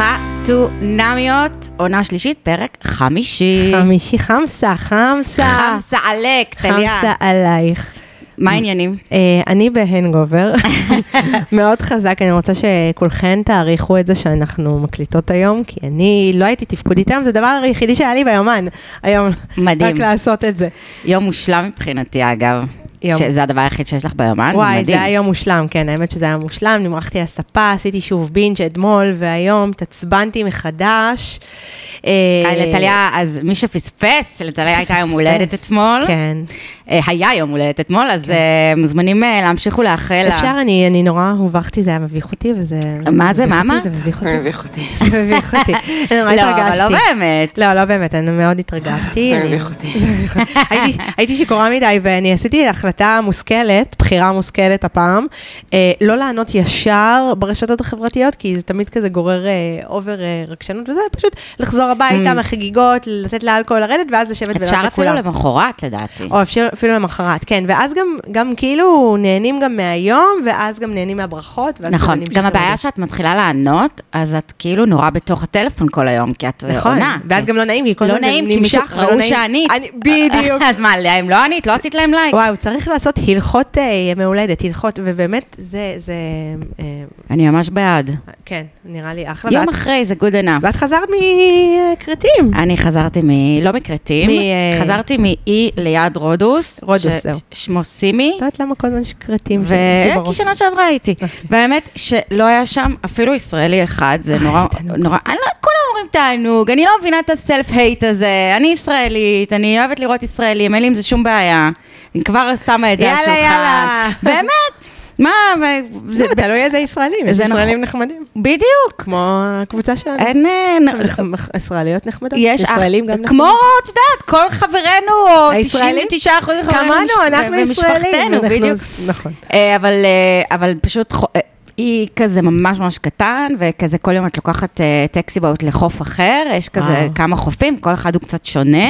חתונמיות, עונה שלישית, פרק 50. חמסה עלק, טליה. חמסה עלייך. מה העניינים? אני בהנגובר, מאוד חזק, אני רוצה שכולכן תעריכו את זה שאנחנו מקליטות היום, כי אני לא הייתי תפקודית היום, זה הדבר היחידי שהיה לי ביומן, היום, מדהים. רק לעשות את זה. יום מושלם מבחינתי, אגב. שזה הדבר היחיד שיש לך ביומן, וואי, מדהים. זה היה יום מושלם, כן, האמת שזה היה מושלם, נמרחתי הספה, עשיתי שוב בינג' אתמול, והיום תצבנתי מחדש. לטליה, אז מי שפספס, לטליה הייתה יום הולדת אתמול. כן. היה יום הולדת אתמול, אז מוזמנים להמשיך ולאחל. אפשר, אני נורא הובכתי, זה היה מביך אותי, וזה... מה זה, מה? זה מביך אותי. מביך אותי. זה מביך אותי. לא, אבל לא באמת. לא באמת, אני מאוד התרגשתי. מביך אותי. הייתי שיכורה מדי, ואני עשיתי החלטה מושכלת, בחירה מושכלת הפעם, לא לענות ישר ברשתות החברתיות, כי זה תמיד כזה גורר אובר רגשנות, וזה פשוט לחזור הביתה מהחגיגות, לתת לאלכוהול לרדת, ואז לשבת ולעשות כולם. אפשר אפילו למחרת, לדעתי. או אפילו למחרת, כן, ואז גם כאילו נהנים גם מהיום, ואז גם נהנים מהברכות. נכון, גם הבעיה שאת מתחילה לענות, אז את כאילו נורא בתוך הטלפון כל היום, כי את עונה. ואז גם לא נעים, כי כל לא נעים, כי מישהו ראו שענית. בדיוק. אז מה, להם לא ענית? לא עשית להם לייק? וואו, צריך לעשות הלכות מעולדת, הלכות, ובאמת זה... אני ממש בעד. כן, נראה לי אחלה. יום אחרי זה good enough. ואת חזרת מקרטים. אני חזרתי לא מקרטים, חזרתי מאי ליד רודוס. רודוס, זהו. שמו סימי. לא יודעת למה כל הזמן שקרטים. כי שנה שעברה הייתי. והאמת שלא היה שם אפילו ישראלי אחד, זה נורא, כולם אומרים תענוג, אני לא מבינה את הסלף-הייט הזה, אני ישראלית, אני אוהבת לראות ישראלים, אין לי עם זה שום בעיה. אני כבר שמה את זה על השולחן. יאללה. באמת? מה? זה תלוי איזה ישראלים, יש ישראלים נחמדים. בדיוק. כמו הקבוצה שלנו. אין... ישראליות נחמדות. יש ישראלים גם כמו, את יודעת, כל חברינו, או 99% מחברינו. כמנו, אנחנו ישראלים. בדיוק. נכון. אבל פשוט... היא כזה ממש ממש קטן, וכזה כל יום את לוקחת טקסיבוט לחוף אחר, יש כזה כמה חופים, כל אחד הוא קצת שונה,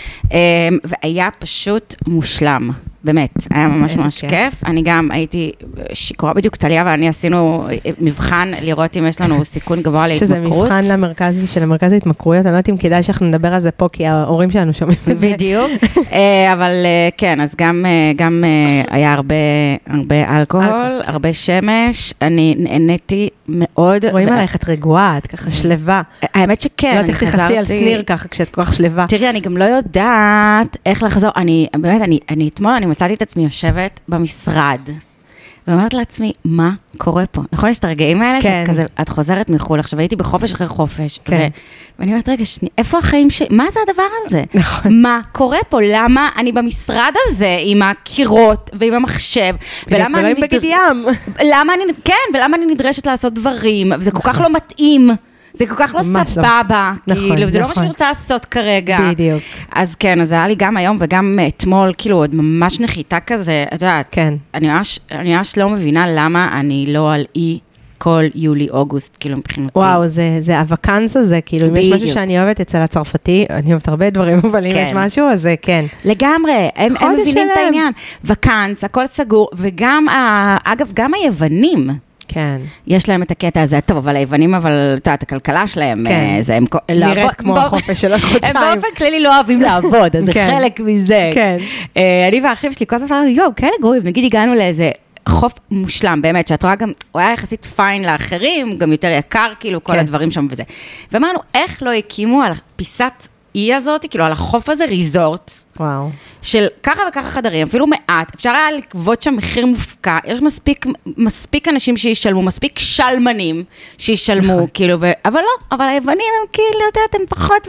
והיה פשוט מושלם, באמת, היה ממש ממש כיף. אני גם הייתי שיכורה בדיוק, טליה ואני עשינו מבחן לראות אם יש לנו סיכון גבוה להתמכרות. שזה מבחן של המרכז להתמכרויות, אני לא יודעת אם כדאי שאנחנו נדבר על זה פה, כי ההורים שלנו שומעים את זה. בדיוק, אבל כן, אז גם היה הרבה אלכוהול, הרבה שמש, אני נהניתי מאוד. רואים עלייך את רגועה, את ככה שלווה. האמת שכן, לא צריך תכסי על סניר ככה כשאת כל כך שלווה. תראי, אני גם לא יודעת איך לחזור, באמת, אתמול אני מצאתי את עצמי יושבת במשרד, ואומרת לעצמי, מה קורה פה? נכון, יש את הרגעים האלה שכזה, את חוזרת מחול, עכשיו הייתי בחופש אחרי חופש, ואני אומרת, רגע, איפה החיים שלי? מה זה הדבר הזה? נכון. מה קורה פה? למה אני במשרד הזה עם הקירות ועם המחשב? ולמה אני בגד ים? כן, ולמה אני נדרשת לעשות דברים? וזה כל כך לא מתאים. זה כל כך לא סבבה, כאילו, זה לא מה שאני רוצה לעשות כרגע. בדיוק. אז כן, אז היה לי גם היום וגם אתמול, כאילו, עוד ממש נחיתה כזה, את יודעת, כן. אני ממש לא מבינה למה אני לא על אי כל יולי-אוגוסט, כאילו, מבחינתי. וואו, זה הווקנס הזה, כאילו, אם יש משהו שאני אוהבת אצל הצרפתי, אני אוהבת הרבה דברים, אבל אם יש משהו, אז זה כן. לגמרי, הם מבינים את העניין. וקנס, הכל סגור, וגם, אגב, גם היוונים, כן. יש להם את הקטע הזה, טוב, אבל היוונים, אבל, אתה יודעת, הכלכלה שלהם, זה הם... נראית כמו החופש של החודשיים. הם באופן כללי לא אוהבים לעבוד, אז זה חלק מזה. כן. אני והאחים שלי, כל הזמן אמרנו, יואו, כאלה גרועים, נגיד הגענו לאיזה חוף מושלם, באמת, שאת רואה גם, הוא היה יחסית פיין לאחרים, גם יותר יקר, כאילו, כל הדברים שם וזה. ואמרנו, איך לא הקימו על פיסת אי הזאת, כאילו, על החוף הזה, ריזורט. וואו. של ככה וככה חדרים, אפילו מעט, אפשר היה לקבות שם מחיר מופקע, יש מספיק אנשים שישלמו, מספיק שלמנים שישלמו, כאילו, אבל לא, אבל היוונים הם כאילו, יודעת, הם פחות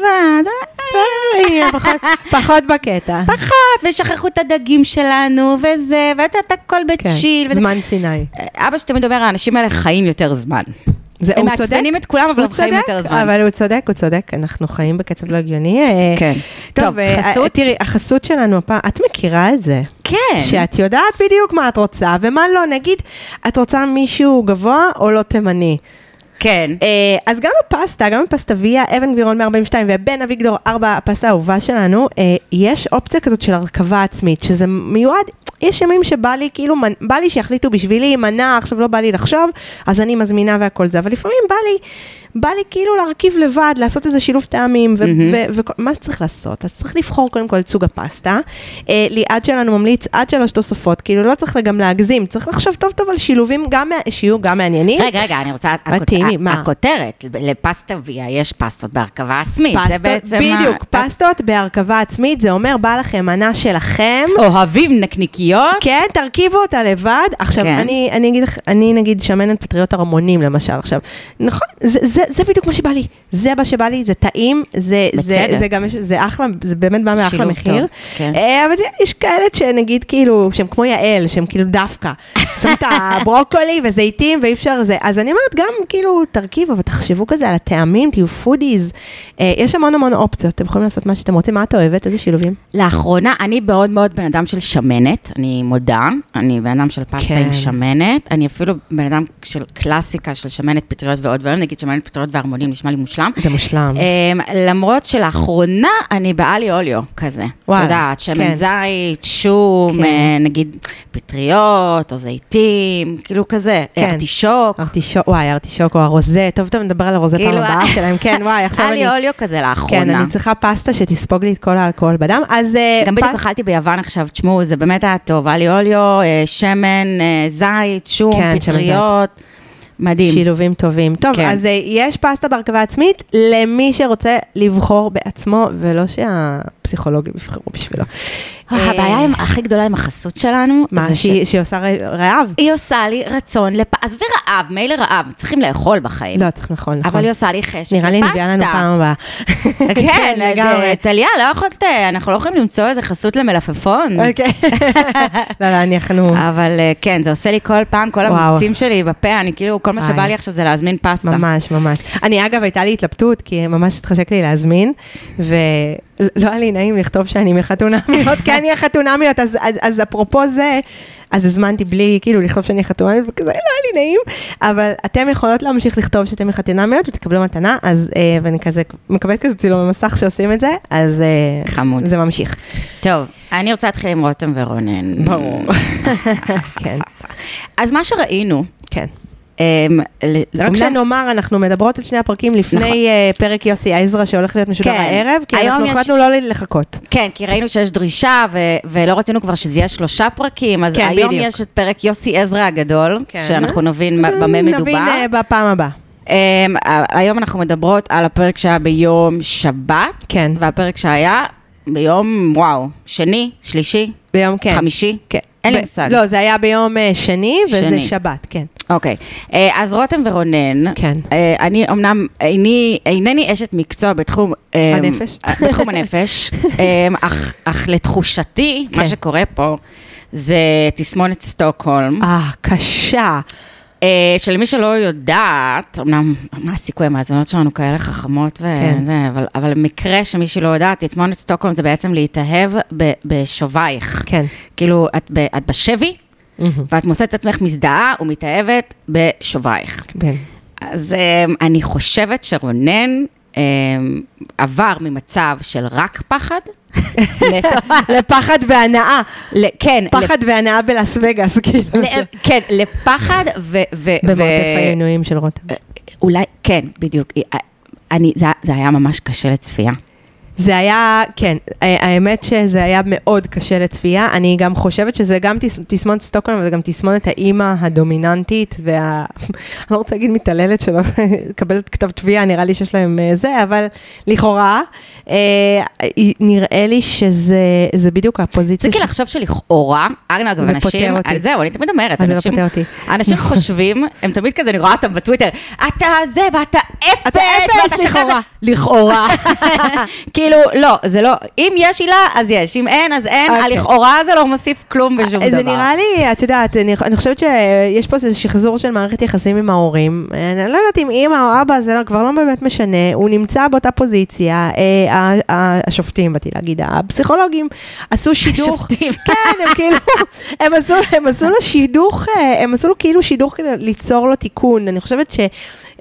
פחות בקטע. פחות, ושכחו את הדגים שלנו, וזה, ואתה הכל בצ'יל. זמן סיני. אבא שתמיד אומר, האנשים האלה חיים יותר זמן. הם מעצבנים את כולם, אבל הם חיים יותר זמן. אבל הוא צודק, אנחנו חיים בקצב לא הגיוני. כן. טוב, תראי, החסות שלנו הפעם, את מכירה את זה? כן. שאת יודעת בדיוק מה את רוצה, ומה לא, נגיד, את רוצה מישהו גבוה או לא תימני. כן. אז גם הפסטה ויה, אבן גבירון 142 ובן אביגדור 4, הפסטה האהובה שלנו, יש אופציה כזאת של הרכבה עצמית, שזה מיועד, יש ימים שבא לי, כאילו, בא לי שיחליטו בשבילי, מנה, עכשיו לא בא לי לחשוב, אז אני מזמינה והכל זה, אבל לפעמים בא לי כאילו להרכיב לבד, לעשות איזה שילוב טעמים, ומה שצריך לעשות, אז צריך לבחור קודם כל את סוג הפסטה, ליעד שלנו ממליץ עד 3 תוספות, כאילו לא צריך גם להגזים, צריך לחשוב טוב טוב על שילובים, שיהיו גם מעניינים. רגע, אני רוצה, הכותרת, לפסטה ויה, יש פסטות בהרכבה עצמית, זה בעצם... בדיוק, פסטות בהרכבה עצמית, זה אומר, בא לכם מנה שלכם. אוהבים נקניקיות. כן, תרכיבו אותה לבד. עכשיו, אני אגיד לך, אני נגיד שמנת פטריות הרמונים, למשל, עכשיו, נכון, זה בדיוק מה שבא לי, זה מה שבא לי, זה טעים, זה גם, זה אחלה, זה באמת בא מאחלה מחיר. אבל יש כאלה שנגיד כאילו, שהם כמו יעל, שהם כאילו דווקא, שמים את הברוקולי וזיתים ואי אפשר זה, אז אני אומרת גם כאילו תרכיבו ותחשבו כזה על הטעמים, תהיו פודיז, יש המון אופציות, אתם יכולים לעשות מה שאתם רוצים, מה את אוהבת, איזה שילובים? לאחרונה, אני מאוד מאוד בן אדם של שמנת, אני מודה, אני בן אדם של פסטה עם שמנת, אני אפילו בן אדם של קלאסיקה של שמנת פטריות ועוד דברים, נגיד שמנת פטריות והרמונים, נשמע לי מושלם. זה מושלם. למרות שלאחרונה אני באלי אוליו כזה. את יודעת, שמן זית, שום, נגיד פטריות או זיתים, כאילו כזה, ארטישוק. וואי, ארטישוק או הרוזה, טוב, נדבר על הרוזה פעם הבאה שלהם, כן, וואי, עכשיו אני... אלי אוליו כזה לאחרונה. כן, אני צריכה פסטה שתספוג לי את כל האלכוהול בדם, אז... גם בדיוק אכלתי ביוון עכשיו, תשמעו, זה באמת היה טוב, אלי אוליו, שמן, זית, שום, פטריות. מדהים. שילובים טובים. טוב, אז יש פסטה בהרכבה עצמית למי שרוצה לבחור בעצמו, ולא שהפסיכולוגים יבחרו בשבילו. הבעיה הכי גדולה עם החסות שלנו, מה, שהיא עושה רעב? היא עושה לי רצון, אז ורעב, מילא רעב, צריכים לאכול בחיים. לא, צריך נכון. אבל היא עושה לי חשק לפסטה. נראה לי נביאה לנו פעם הבאה. כן, טליה, אנחנו לא יכולים למצוא איזה חסות למלפפון. לא, אנחנו... אבל כן, זה עושה לי כל פעם, כל המוצים שלי בפה, אני כאילו, כל מה שבא לי עכשיו זה להזמין פסטה. ממש. אני אגב, הייתה לי התלבטות, כי ממש התחשק לי להזמין, לא היה לי נעים לכתוב שאני מחתונמיות, כי אני החתונמיות, אז אפרופו זה, אז הזמנתי בלי, כאילו, לכתוב שאני חתונמיות, וכזה, לא היה לי נעים, אבל אתם יכולות להמשיך לכתוב שאתם מחתונמיות, ותקבלו מתנה, אז, ואני כזה, מקבלת כזה צילום במסך שעושים את זה, אז חמוד. זה ממשיך. טוב, אני רוצה להתחיל עם רותם ורונן. ברור. כן. אז מה שראינו, כן. רק שנאמר, אנחנו מדברות על 2 הפרקים לפני פרק יוסי עזרא שהולך להיות משודר הערב, כי אנחנו החלטנו לא לחכות. כן, כי ראינו שיש דרישה, ולא רצינו כבר שזה יהיה 3 פרקים, אז היום יש את פרק יוסי עזרא הגדול, שאנחנו נבין במה מדובר. נבין בפעם הבאה. היום אנחנו מדברות על הפרק שהיה ביום שבת, והפרק שהיה ביום, וואו, שני, שלישי, ביום, כן. חמישי, אין לי מושג. לא, זה היה ביום שני, וזה שבת, כן. אוקיי, אז רותם ורונן, אני אמנם אינני אשת מקצוע בתחום הנפש, אך לתחושתי, מה שקורה פה, זה תסמונת סטוקהולם. קשה. שלמי שלא יודעת, אמנם, מה הסיכוי, המאזונות שלנו כאלה חכמות וזה, אבל מקרה שמישהי לא יודעת, תסמונת סטוקהולם זה בעצם להתאהב בשובייך. כן. כאילו, את בשבי, ואת מוצאת את עצמך מזדהה ומתאהבת בשובייך. כן. אז אני חושבת שרונן עבר ממצב של רק פחד, לפחד והנאה. כן. פחד והנאה בלאס וגאס. כן, לפחד במרתף העינויים של רותם. אולי, כן, בדיוק. זה היה ממש קשה לצפייה. זה היה, כן, האמת שזה היה מאוד קשה לצפייה, אני גם חושבת שזה גם תסמונת סטוקהולם, וזה גם תסמונת האימא הדומיננטית, אני לא רוצה להגיד מתעללת שלא קבלת כתב תביעה, נראה לי שיש להם זה, אבל לכאורה, נראה לי שזה בדיוק הפוזיציה. זה כאילו לחשוב שלכאורה, אגב, אנשים, זהו, אני תמיד אומרת, אנשים חושבים, הם תמיד כזה, אני רואה אותם בטוויטר, אתה זה, ואתה אפס, לכאורה. כאילו, לא, זה לא, אם יש עילה, אז יש, אם אין, אז אין, הלכאורה זה לא מוסיף כלום בשום דבר. זה נראה לי, את יודעת, אני חושבת שיש פה איזה שחזור של מערכת יחסים עם ההורים, אני לא יודעת אם אמא או אבא, זה כבר לא באמת משנה, הוא נמצא באותה פוזיציה, השופטים, באתי להגיד, הפסיכולוגים עשו שידוך, כן, הם כאילו, הם עשו לו שידוך, הם עשו לו כאילו שידוך כדי ליצור לו תיקון, אני חושבת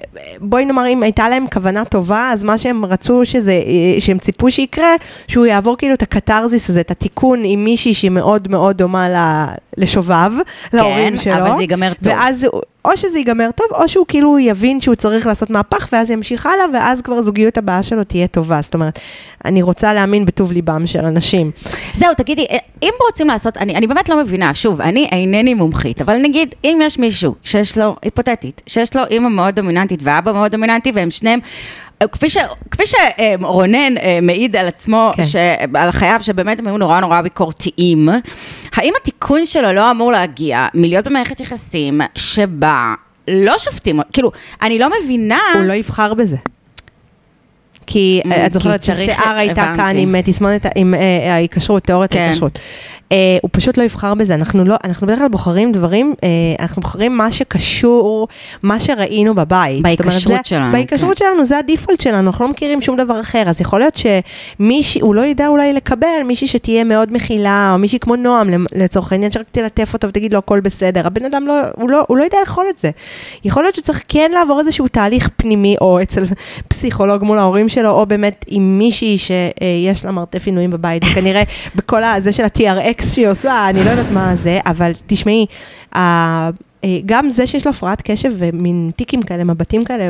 בואי נאמר, אם הייתה להם כוונה טובה, אז מה שהם רצו שהם ציפו שיקרה, שהוא יעבור כאילו את הקטרזיס הזה, את התיקון עם מישהי שהיא מאוד מאוד דומה לשובב, להורים שלו. כן, אבל זה ייגמר טוב. ואז או שזה ייגמר טוב, או שהוא כאילו יבין שהוא צריך לעשות מהפך, ואז ימשיך הלאה, ואז כבר זוגיות הבאה שלו תהיה טובה. זאת אומרת, אני רוצה להאמין בטוב ליבם של אנשים. זהו, תגידי, אם רוצים לעשות, אני באמת לא מבינה, שוב, אני אינני מומחית, אבל נגיד, אם יש מישהו שיש לו, היפותטית, שיש לו אמא מאוד דומיננטית ואבא מאוד דומיננטי, והם שניהם, כפי שרונן מעיד על עצמו, על חייו שבאמת הם היו נורא נורא ביקורתיים, האם התיקון שלו לא אמור להגיע מלהיות במערכת יחסים שבה לא שופטים, כאילו, אני לא מבינה... הוא לא יבחר בזה. כי את זוכרת ששיער הייתה כאן עם תסמונת, עם ההיקשרות, תיאוריית ההיקשרות. הוא פשוט לא יבחר בזה, אנחנו בדרך כלל בוחרים דברים, אנחנו בוחרים מה שקשור, מה שראינו בבית. בהיקשרות שלנו. בהיקשרות שלנו, זה הדיפולט שלנו, אנחנו לא מכירים שום דבר אחר, אז יכול להיות שמישהי, הוא לא ידע אולי לקבל מישהי שתהיה מאוד מכילה, או מישהי כמו נועם, לצורך העניין, שרק תלטף אותו ותגיד לו הכל בסדר, הבן אדם הוא לא ידע לאכול את זה. יכול להיות שצריך כן לעבור איזשהו תהליך פנימי, או אצל פסיכולוג מול ההורים שלו, או באמת עם מישהי שיש לה מרתף עינויים בבית, וכנראה בכל זה של ה-TRX שהיא עושה, אני לא יודעת מה זה, אבל תשמעי, גם זה שיש לו הפרעת קשב ומין טיקים כאלה, מבטים כאלה,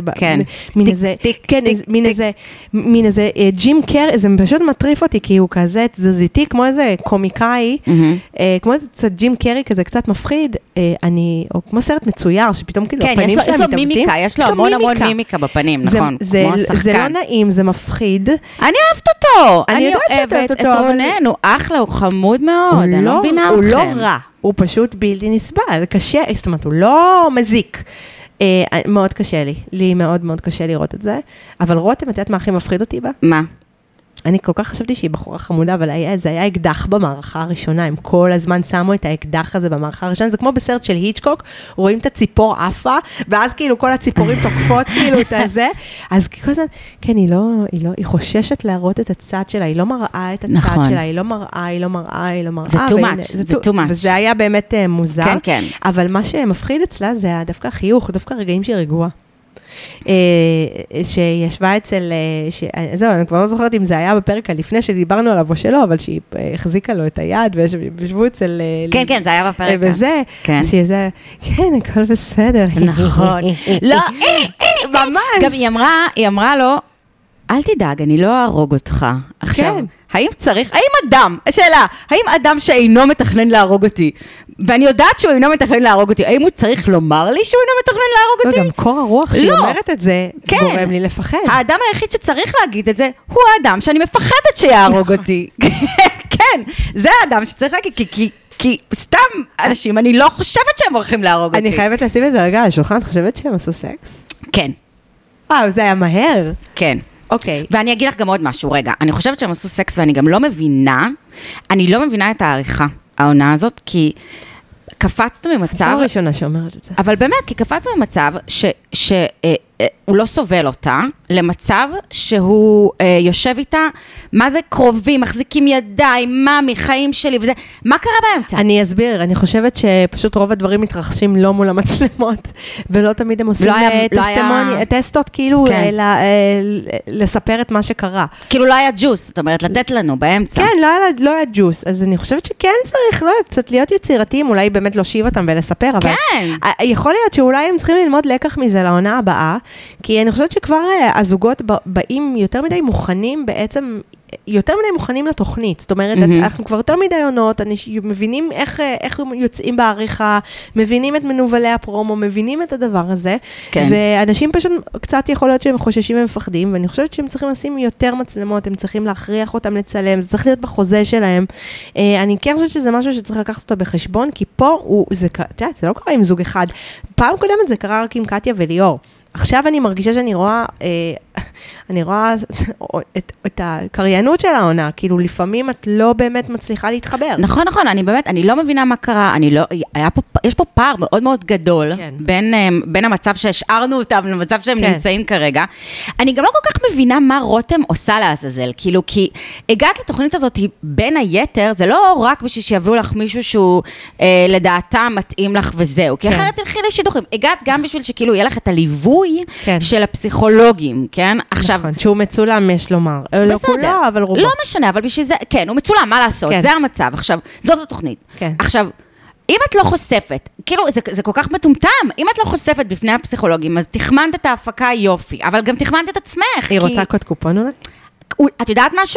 מין איזה ג'ים קרי, זה פשוט מטריף אותי, כי הוא כזה תזזיתי, כמו איזה קומיקאי, כמו איזה קצת ג'ים קרי כזה, קצת מפחיד, או כמו סרט מצויר, שפתאום כאילו הפנים שלהם מתאבדים. יש לו מימיקה, יש לו המון מימיקה בפנים, נכון, כמו השחקן. זה לא נעים, זה מפחיד. אני אוהבת אותו, אני אוהבת את רונן, הוא אחלה, הוא חמוד מאוד, אני לא מבינה אתכם. הוא לא רע. הוא פשוט בלתי נסבל, קשה, זאת אומרת, הוא לא מזיק. מאוד קשה לי מאוד מאוד קשה לראות את זה, אבל רותם, את יודעת מה הכי מפחיד אותי בה? מה? אני כל כך חשבתי שהיא בחורה חמודה, אבל זה היה אקדח במערכה הראשונה, הם כל הזמן שמו את האקדח הזה במערכה הראשונה, זה כמו בסרט של היצ'קוק, רואים את הציפור עפה, ואז כאילו כל הציפורים תוקפות כאילו את הזה, אז כל הזמן, כן, היא חוששת להראות את הצד שלה, היא לא מראה את הצד שלה, היא לא מראה. זה too much, זה too much. וזה היה באמת מוזר, כן, כן. אבל מה שמפחיד אצלה זה דווקא החיוך, דווקא הרגעים שהיא רגועה. שישבה אצל, זהו, אני כבר לא זוכרת אם זה היה בפרק לפני שדיברנו עליו או שלא, אבל שהיא החזיקה לו את היד, וישבו אצל... כן, כן, זה היה בפרק. וזה, שזה, כן, הכל בסדר. נכון. לא, ממש. גם היא אמרה לו, אל תדאג, אני לא אהרוג אותך. עכשיו, האם אדם שאינו מתכנן להרוג אותי, ואני יודעת שהוא אינו מתכנן להרוג אותי, האם הוא צריך לומר לי שהוא אינו מתכנן להרוג אותי? גם קור הרוח שהיא אומרת את זה, גורם לי לפחד. האדם היחיד שצריך להגיד את זה, הוא האדם שאני מפחדת שיהרוג אותי. כן, זה האדם שצריך להגיד, כי סתם אנשים, אני לא חושבת שהם הולכים להרוג אותי. אני חייבת לשים את זה רגע על השולחן, את חושבת שהם עשו סקס? כן. זה היה מהר. כן. אוקיי. ואני אגיד לך גם עוד משהו, רגע, אני חושבת שהם עשו סקס ואני גם לא מבינה את העריכה, העונה הזאת, כי קפצנו ממצב... אני הראשונה שאומרת את זה. אבל באמת, כי קפצנו ממצב שהוא לא סובל אותה, למצב שהוא יושב איתה, מה זה קרובים, מחזיקים ידיים, ממי, חיים שלי וזה, מה קרה באמצע? אני אסביר, אני חושבת שפשוט רוב הדברים מתרחשים לא מול המצלמות, ולא תמיד הם עושים טסטות, כאילו לספר את מה שקרה. כאילו לא היה ג'וס, זאת אומרת, לתת לנו באמצע. כן, לא היה ג'וס, אז אני חושבת שכן צריך, קצת להיות יצירתיים, אולי באמת להושיב אותם ולספר, אבל יכול להיות שאולי הם צריכים ללמוד לקח מזה לעונה הבאה, כי אני חושבת שכבר הזוגות באים יותר מדי מוכנים בעצם, יותר מדי מוכנים לתוכנית, זאת אומרת, אנחנו כבר יותר מדי עונות, מבינים איך יוצאים בעריכה, מבינים את מנובלי הפרומו, מבינים את הדבר הזה, ואנשים פשוט קצת יכול להיות שהם חוששים ומפחדים, ואני חושבת שהם צריכים לשים יותר מצלמות, הם צריכים להכריח אותם לצלם, זה צריך להיות בחוזה שלהם. אני כן חושבת שזה משהו שצריך לקחת אותו בחשבון, כי פה זה לא קרה עם זוג אחד, פעם קודמת זה קרה רק עם קטיה וליאור. עכשיו אני מרגישה שאני רואה אני רואה את הקריינות של העונה, כאילו לפעמים את לא באמת מצליחה להתחבר. נכון, אני לא מבינה מה קרה, יש פה פער מאוד מאוד גדול, בין המצב שהשארנו אותם למצב שהם נמצאים כרגע. אני גם לא כל כך מבינה מה רותם עושה לעזאזל, כאילו, כי הגעת לתוכנית הזאת בין היתר, זה לא רק בשביל שיביאו לך מישהו שהוא לדעתה מתאים לך וזהו, כי אחרת תלכי לשידוכים. הגעת גם בשביל שכאילו יהיה לך את הליווי של הפסיכולוגים, כן? עכשיו, נכון, שהוא מצולם, יש לומר. לא כולו, אבל רובו. לא משנה, אבל בשביל זה, כן, הוא מצולם, מה לעשות? זה המצב. עכשיו, זאת התוכנית. עכשיו, אם את לא חושפת, כאילו, זה כל כך מטומטם, אם את לא חושפת בפני הפסיכולוגים, אז תחמנת את ההפקה יופי, אבל גם תחמנת את עצמך. היא רוצה קוד קופון אולי? את יודעת משהו?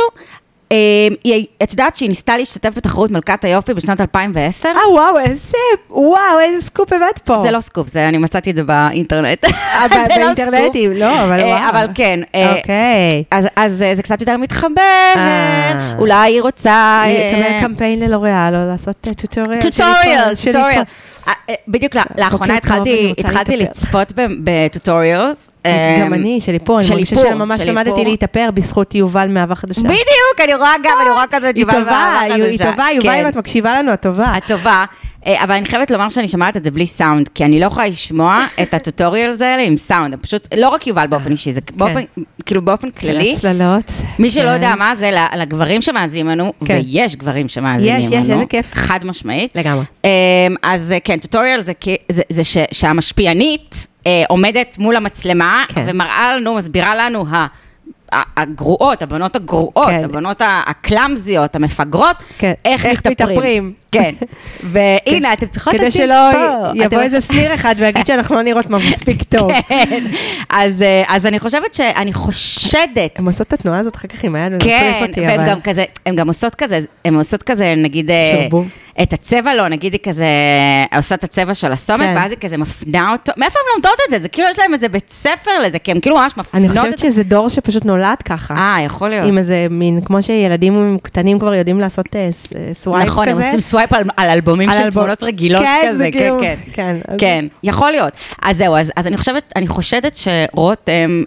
את יודעת שהיא ניסתה להשתתף בתחרות מלכת היופי בשנת 2010? וואו, איזה סקופ הבאת פה. זה לא סקופ, אני מצאתי את זה באינטרנט. באינטרנטים, לא, אבל וואו. אבל כן. אוקיי. אז זה קצת יותר מתחבר, אולי היא רוצה... לקבל קמפיין ללוריאל, או לעשות טוטוריאל. טוטוריאל. בדיוק לאחרונה התחלתי לצפות בטוטוריאלס. גם אני, של איפור, אני מרגישה שממש למדתי להתאפר בזכות יובל מאהבה חדשה. בדיוק, אני רואה כזה את יובל מאהבה חדשה. היא טובה, יובל, אם את מקשיבה לנו, הטובה. הטובה, אבל אני חייבת לומר שאני שמעת את זה בלי סאונד, כי אני לא יכולה לשמוע את הטוטוריאלס האלה עם סאונד, פשוט לא רק יובל באופן אישי, זה כאילו באופן כללי. הצללות. מי שלא יודע מה זה, לגברים שמאזינים לנו, ויש גברים שמאזינים לנו. יש, איזה כיף. חד משמעית. לגמרי. אז כן, טוטוריאל זה שהמשפיענית עומדת מול המצלמה, ומראה לנו, מסבירה לנו הגרועות, הבנות הגרועות, הבנות הקלאמזיות, המפגרות, איך מתאפרים. כן, והנה, אתם צריכות כדי שלא יבוא איזה סניר אחד ויגיד שאנחנו לא נראות מספיק טוב. כן, אז אני חושבת שאני חושדת... הן עושות את התנועה הזאת אחר כך עם היד, כן, והן גם עושות כזה, נגיד... שרבוב. את הצבע לא, נגיד היא כזה, עושה את הצבע של הסומק, ואז היא כזה מפנה אותו. מאיפה הן לומדות את זה? זה כאילו יש להם איזה בית ספר לזה, כי הם כאילו ממש מפנות את זה. אני חושבת שזה דור שפשוט נולד ככה. יכול להיות. עם איזה מין, כמו שילדים קטנים כבר יודעים לעשות סווייפ כזה. נכון, הם עושים סווייפ על אלבומים של תמונות רגילות כזה. כן, כן. יכול להיות. אז זהו, אז אני חושדת שרותם...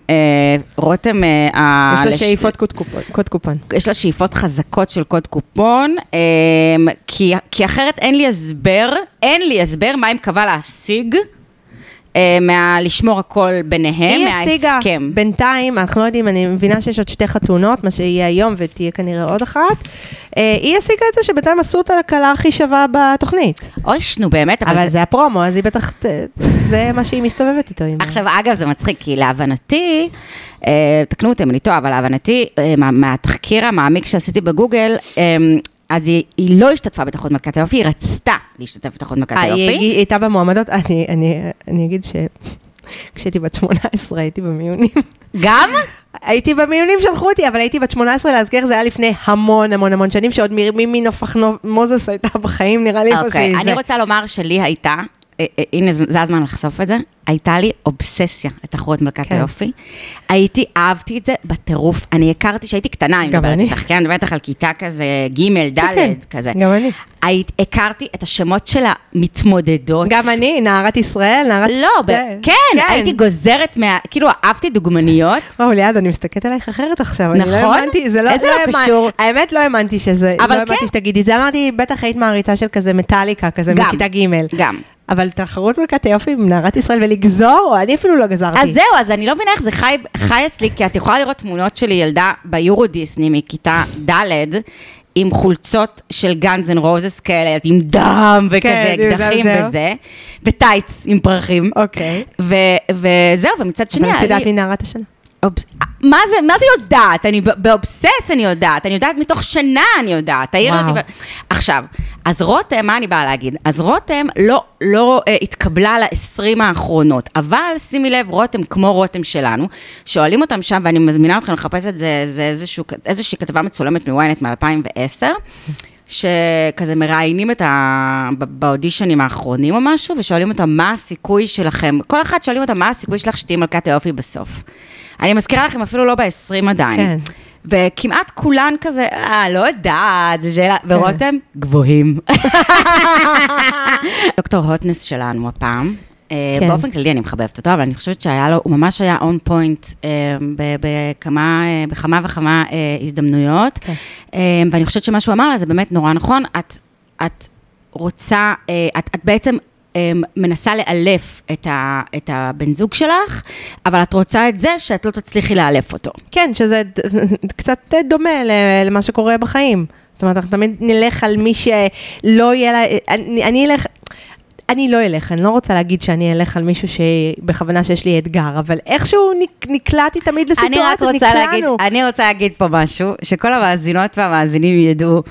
יש לה שאיפות קוד קופון. יש לה שאיפות חזקות של קוד קופון, כי אחרת אין לי הסבר מה היא מקווה להשיג, לשמור הכל ביניהם, מההסכם. בינתיים, אנחנו לא יודעים, אני מבינה שיש עוד 2 חתונות, מה שיהיה היום ותהיה כנראה עוד אחת. היא השיגה את זה שבינתיים עשו אותה לקלה הכי שווה בתוכנית. אוי, שנו, באמת. אבל זה הפרומו, אז היא בטח, זה מה שהיא מסתובבת איתו. עכשיו, אגב, זה מצחיק, כי להבנתי, תקנו אותם, אני טועה, אבל להבנתי, מהתחקיר המעמיק שעשיתי בגוגל, אז היא לא השתתפה בתחרות מלכת היופי, היא רצתה להשתתף בתחרות מלכת היופי. היא הייתה במועמדות, אני אגיד שכשהייתי בת 18 הייתי במיונים. גם? הייתי במיונים שלחו אותי, אבל הייתי בת 18 להזכיר, זה היה לפני המון שנים, שעוד מימי נופח מוזס הייתה בחיים, נראה לי כמו שהיא זה. אני רוצה לומר שלי הייתה, הנה זה הזמן לחשוף את זה, הייתה לי אובססיה לתחרות מלכת היופי. אהבתי את זה בטירוף. אני הכרתי שהייתי קטנה, אני מדברת איתך, כן, אני מדברת איתך על כיתה כזה, ג' ד' כזה. גם אני. הכרתי את השמות של המתמודדות. גם אני, נערת ישראל, נערת... לא, כן, הייתי גוזרת כאילו אהבתי דוגמניות. ליעד, אני מסתכלת עליך אחרת עכשיו. נכון? איזה לא קשור. האמת לא האמנתי שזה, לא האמנתי שתגידי, זה אמרתי, בטח היית מעריצה של כזה מטליקה, כזה מכיתה ג'. גם. אבל תחרות מלכת היופי עם נערת ישראל ולגזור, אני אפילו לא גזרתי. אז זהו, אז אני לא מבינה איך זה חי אצלי, כי את יכולה לראות תמונות שלי ילדה ביורו דיסני מכיתה ד' עם חולצות של גאנז אנד רוזס כאלה, עם דם וכזה, אקדחים וזה, וטייץ עם פרחים. אוקיי. וזהו, ומצד שני... אבל את יודעת מי נערת השנה? מה זה יודעת? אני באובסס אני יודעת מתוך שנה אני יודעת, עכשיו, אז רותם, מה אני באה להגיד? אז רותם לא התקבלה ל-20 האחרונות, אבל שימי לב, רותם כמו רותם שלנו, שואלים אותם שם, ואני מזמינה אתכם לחפש את זה, איזושהי כתבה מצולמת מוויינט מ-2010, שכזה מראיינים באודישנים האחרונים או משהו, ושואלים אותם מה הסיכוי שלכם, כל אחד שואלים אותם מה הסיכוי שלך שתהיי מלכת היופי בסוף. אני מזכירה לכם אפילו לא ב-20 עדיין. כן. וכמעט כולן כזה, לא יודעת, זו שאלה, ורותם, גבוהים. דוקטור הוטנס שלנו הפעם. באופן כללי אני מחבבת אותו, אבל אני חושבת שהיה לו, הוא ממש היה on point בכמה וכמה הזדמנויות, ואני חושבת שמה שהוא אמר לה, זה באמת נורא נכון, את רוצה, את בעצם מנסה לאלף את הבן זוג שלך, אבל את רוצה את זה שאת לא תצליחי לאלף אותו. כן, שזה קצת דומה למה שקורה בחיים. זאת אומרת, אנחנו תמיד נלך על מי שלא יהיה לה, אני לא אלך, אני לא רוצה להגיד שאני אלך על מישהו שבכוונה שיש לי אתגר, אבל איכשהו נקלעתי תמיד לסיטואציות, נקלענו. אני רוצה להגיד פה משהו, שכל המאזינות והמאזינים ידעו,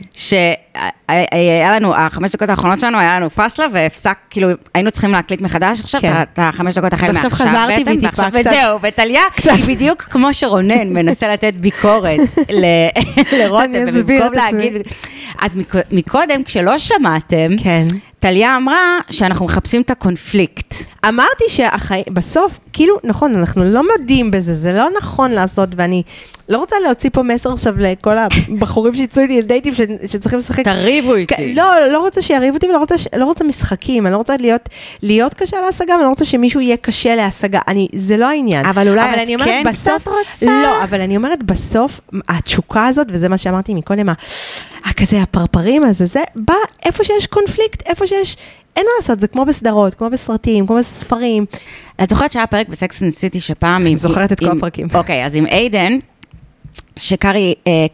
שהיה לנו, 5 דקות האחרונות שלנו, היה לנו פשלה, והפסק, כאילו, היינו צריכים להקליט מחדש עכשיו, את 5 דקות החל מעכשיו בעצם, וזהו, וטליה, היא בדיוק כמו שרונן, מנסה לתת ביקורת לרותם, ובמקום להגיד, אז מקודם, כשלא שמעתם, טליה אמרה שאנחנו מחפשים את הקונפליקט. אמרתי שבסוף, כאילו, נכון, אנחנו לא מודים בזה, זה לא נכון לעשות, ואני לא רוצה להוציא פה מסר עכשיו לכל הבחורים שיצאו איתי לדייטים שצריכים לשחק. תריבו איתי. לא רוצה שיריבו אותי, ולא רוצה משחקים, אני לא רוצה להיות קשה להשגה, ואני לא רוצה שמישהו יהיה קשה להשגה, זה לא העניין. אבל אולי את כן קצת רוצה? לא, אבל אני אומרת בסוף, התשוקה הזאת, וזה מה שאמרתי מקודם, כזה הפרפרים הזה, זה בא איפה שיש קונפליקט, איפה שיש, אין מה לעשות, זה כמו בסדרות, כמו בסרטים, כמו בספרים. את זוכרת שהיה פרק בסקס אנד סיטי שפעם... זוכרת את כל הפרקים. אוקיי, אז עם איידן, שקרי,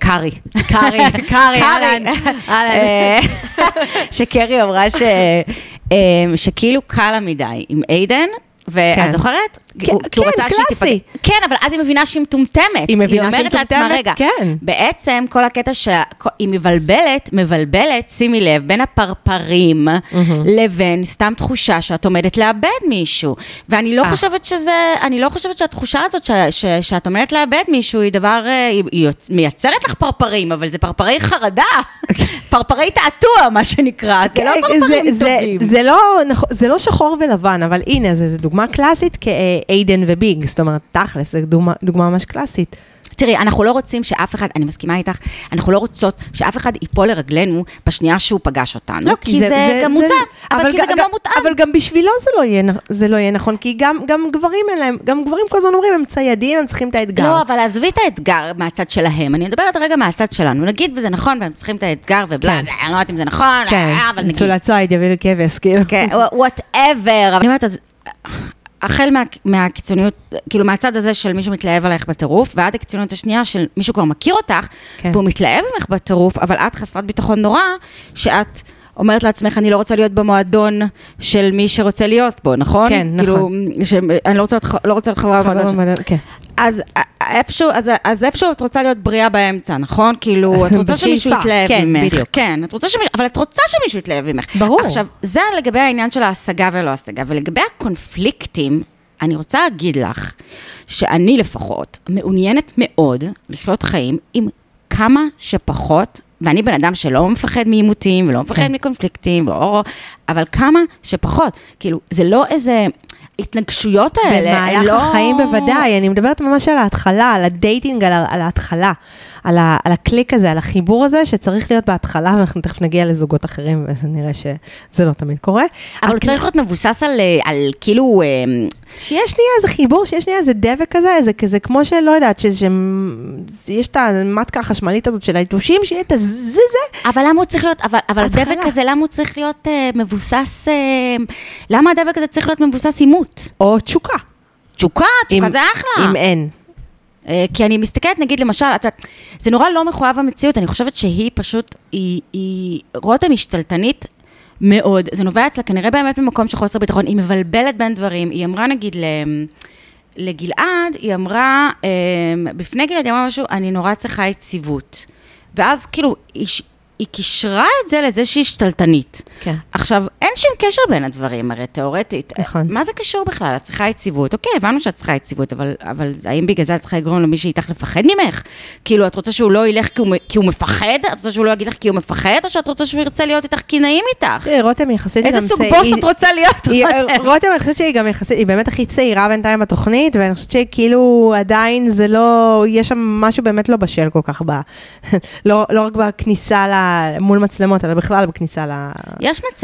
שקרי אמרה שכאילו קלה מדי עם איידן, ואת זוכרת? כן, קלאסי. כן, אבל אז היא מבינה שהיא מטומטמת. היא מבינה שהיא מטומטמת, כן. בעצם כל הקטע שהיא מבלבלת, שימי לב, בין הפרפרים לבין סתם תחושה שאת עומדת לאבד מישהו. ואני לא חושבת שהתחושה הזאת שאת עומדת לאבד מישהו היא דבר, היא מייצרת לך פרפרים, אבל זה פרפרי חרדה. פרפרי תעתוע, מה שנקרא. זה לא פרפרים טובים. זה לא שחור ולבן, אבל הנה, זו דוגמה קלאסית איידן וביג, זאת אומרת, תכלס, זו דוגמה ממש קלאסית. תראי, אנחנו לא רוצים שאף אחד, אני מסכימה איתך, אנחנו לא רוצות שאף אחד ייפול לרגלינו בשנייה שהוא פגש אותנו. לא, כי זה גם מוזר, אבל כי זה גם לא מותאם. אבל גם בשבילו זה לא יהיה נכון, כי גם גברים אליהם, גם גברים כל הזמן אומרים, הם ציידים, הם צריכים את האתגר. לא, אבל עזבי את האתגר מהצד שלהם, אני מדברת הרגע מהצד שלנו, נגיד וזה נכון, והם צריכים את האתגר, ובלה, אני לא יודעת אם זה נכון, אבל נגיד. צולה צייד, יביא לכבש, כאילו. כן, whatever. אני אומרת, אז החל מהקיצוניות, כאילו מהצד הזה של מישהו מתלהב עליך בטירוף, ועד הקיצוניות השנייה של מישהו כבר מכיר אותך, והוא מתלהב עליך בטירוף, אבל את חסרת ביטחון נורא, שאת אומרת לעצמך, אני לא רוצה להיות במועדון של מי שרוצה להיות בו, נכון? כן, נכון. אני לא רוצה להיות חברה במועדון. כן. אז איפשהו את רוצה להיות בריאה באמצע, נכון? כאילו, את רוצה שמישהו יתלהב ממך. כן, אבל את רוצה שמישהו יתלהב ממך. ברור. עכשיו, זה לגבי העניין של ההשגה ולא השגה, ולגבי הקונפליקטים, אני רוצה להגיד לך, שאני לפחות מעוניינת מאוד לחיות חיים עם כמה שפחות, ואני בן אדם שלא מפחד מעימותים, ולא מפחד מקונפליקטים, אבל כמה שפחות. כאילו, זה לא איזה התנגשויות האלה. במהלך החיים בוודאי, אני מדברת ממש על ההתחלה, על הדייטינג, על ההתחלה, על הקליק הזה, על החיבור הזה, שצריך להיות בהתחלה, ואנחנו תכף נגיע לזוגות אחרים, וזה נראה שזה לא תמיד קורה. אבל הוא צריך להיות מבוסס על כאילו... שיש שנייה איזה חיבור, שיש שנייה איזה דבק כזה, איזה כזה כמו שלא יודעת, שיש את המתקה החשמלית הזאת של היתושים, שיהיה את זה. אבל למה הוא צריך להיות, אבל הדבק הזה, למה הוא צריך להיות מבוסס, למה הדבק הזה צריך להיות מבוסס עימות? או תשוקה. תשוקה זה אחלה. אם אין. כי אני מסתכלת, נגיד, למשל, זה נורא לא מחויב המציאות, אני חושבת שהיא פשוט, היא רותם משתלטנית מאוד, זה נובע אצלה כנראה באמת ממקום של חוסר ביטחון, היא מבלבלת בין דברים, היא אמרה נגיד לגלעד, היא אמרה, בפני גלעד היא אמרה משהו, אני נורא צריכה יציבות, ואז כאילו, היא קישרה את זה לזה שהיא השתלטנית. כן. עכשיו, אין שום קשר בין הדברים, הרי תיאורטית. נכון. מה זה קשור בכלל? את צריכה יציבות. אוקיי, הבנו שאת צריכה יציבות, אבל האם בגלל זה את צריכה לגרום למי שאיתך לפחד ממך? כאילו, את רוצה שהוא לא ילך כי הוא מפחד? את רוצה שהוא לא יגיד לך כי הוא מפחד? או שאת רוצה שהוא ירצה להיות איתך כי נעים איתך? רותם יחסית איזה סוג בוס את רוצה להיות? רותם, אני חושבת שהיא גם יחסית, היא באמת הכי צעירה בינתיים בתוכנית, ואני חושבת שכאילו עדיין זה לא, יש שם משהו באמת לא בשל כל כך לא רק בכניסה מול מצלמות, אלא בכלל בכניסה יש מצב.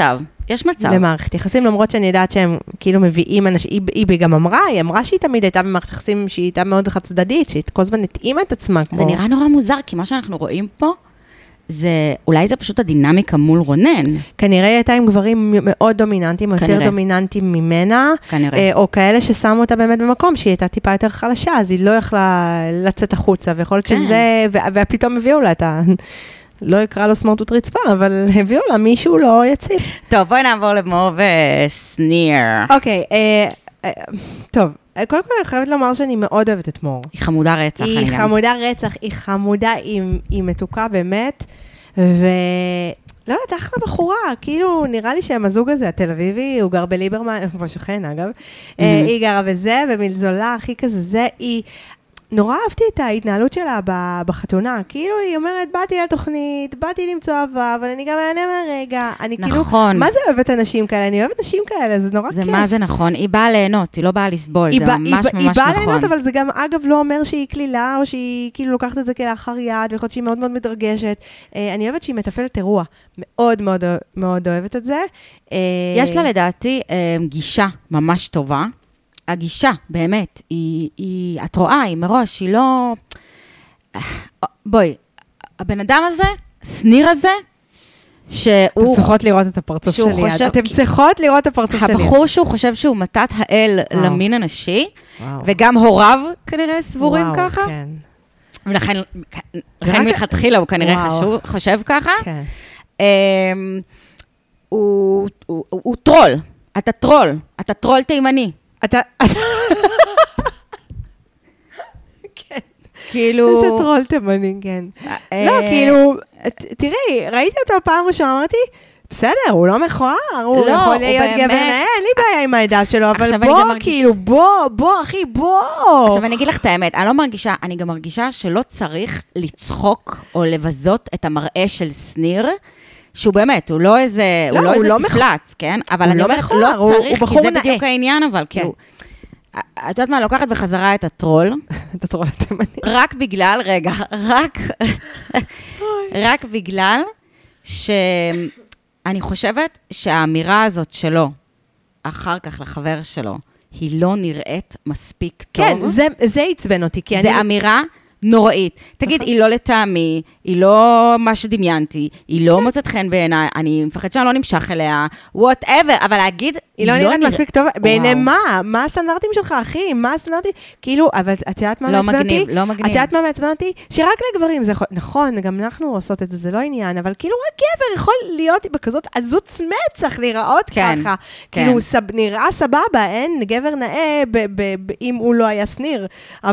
יש מצב. למערכת יחסים, למרות שאני יודעת שהם כאילו מביאים אנשים, היא גם אמרה, היא אמרה שהיא תמיד הייתה במערכת יחסים, שהיא הייתה מאוד חד צדדית, שהיא כל הזמן התאימה את עצמה. זה נראה נורא מוזר, כי מה שאנחנו רואים פה, אולי זה פשוט הדינמיקה מול רונן. כנראה היא הייתה עם גברים מאוד דומיננטיים, יותר דומיננטיים ממנה, או כאלה ששמו אותה באמת במקום, שהיא הייתה טיפה יותר חלשה, אז היא לא יכלה לצאת החוצה, ויכול להיות שזה, ופתאום הביאו לה את ה... לא יקרא לו סמרטוט רצפה, אבל הביאו לה מישהו לא יציב. טוב, בואי נעבור למור ושניר. אוקיי, טוב, קודם כל אני חייבת לומר שאני מאוד אוהבת את מור. היא חמודה רצח. היא חמודה רצח, היא חמודה, היא מתוקה באמת, ולא יודעת, אחלה בחורה, כאילו נראה לי שהם הזוג הזה, התל אביבי, הוא גר בליברמן, הוא שכן אגב, היא גרה בזה, במלזולה, הכי כזה זה, היא... נורא אהבתי את ההתנהלות שלה בחתונה, כאילו היא אומרת, באתי לתוכנית, באתי למצוא אהבה, אבל אני גם אענה מהרגע, אני כאילו, מה זה אוהבת אנשים כאלה? אני אוהבת נשים כאלה, זה נורא כיף. זה מה זה נכון, היא באה ליהנות, היא לא באה לסבול, זה ממש ממש נכון. היא באה ליהנות, אבל זה גם אגב לא אומר שהיא כלילה, או שהיא כאילו לוקחת את זה כלאחר יד, ויכול להיות שהיא מאוד מאוד מתרגשת. אני אוהבת שהיא מטפלת אירוע, מאוד מאוד מאוד אוהבת את זה. יש לה לדעתי גישה ממש טובה, הגישה, באמת, את רואה, היא מראש, היא לא... בואי, הבן אדם הזה, שניר הזה, שהוא... אתם צריכות לראות את הפרצוף שלי. אתם צריכות לראות את הפרצוף שלי. הבחור שהוא חושב שהוא מתת האל למין הנשי, וגם הוריו כנראה סבורים ככה. ולכן מלכתחילה הוא כנראה חושב ככה. הוא טרול. אתה טרול. אתה טרול תימני. אתה... כן. כאילו... אתה טרול תימני, כן. לא, כאילו, תראי, ראיתי אותו פעם ראשונה, אמרתי, בסדר, הוא לא מכוער, הוא יכול להיות גבר נאה, אין לי בעיה עם העדה שלו, אבל בוא, כאילו, בוא, אחי, בוא. עכשיו אני אגיד לך את האמת, אני לא מרגישה, אני גם מרגישה שלא צריך לצחוק או לבזות את המראה של שניר, שהוא באמת, הוא לא איזה תפלץ, כן? אבל אני אומרת, לא צריך, כי זה בדיוק העניין, אבל כאילו, את יודעת מה, לוקחת בחזרה את הטרול. את הטרול התימני. רק בגלל, רגע, רק בגלל שאני חושבת שהאמירה הזאת שלו, אחר כך לחבר שלו, היא לא נראית מספיק טוב. כן, זה עצבן אותי, כי זה אמירה נוראית. תגיד, היא לא לטעמי, היא לא מה שדמיינתי, היא לא מוצאת חן בעיניי, אני מפחד שאני לא נמשך אליה, whatever, אבל להגיד, היא לא נראית מספיק טוב, בעיני מה? מה הסטנדרטים שלך, אחי? מה הסטנדרטים? כאילו, אבל את יודעת מה מעצבן אותי? לא מגניב. את יודעת מה מעצבן אותי? שרק לגברים, זה נכון, גם אנחנו עושות את זה, זה לא עניין, אבל כאילו רק גבר יכול להיות בכזאת עזות מצח להיראות ככה. כאילו, נראה סבבה, אין גבר נאה אם הוא לא היה שניר,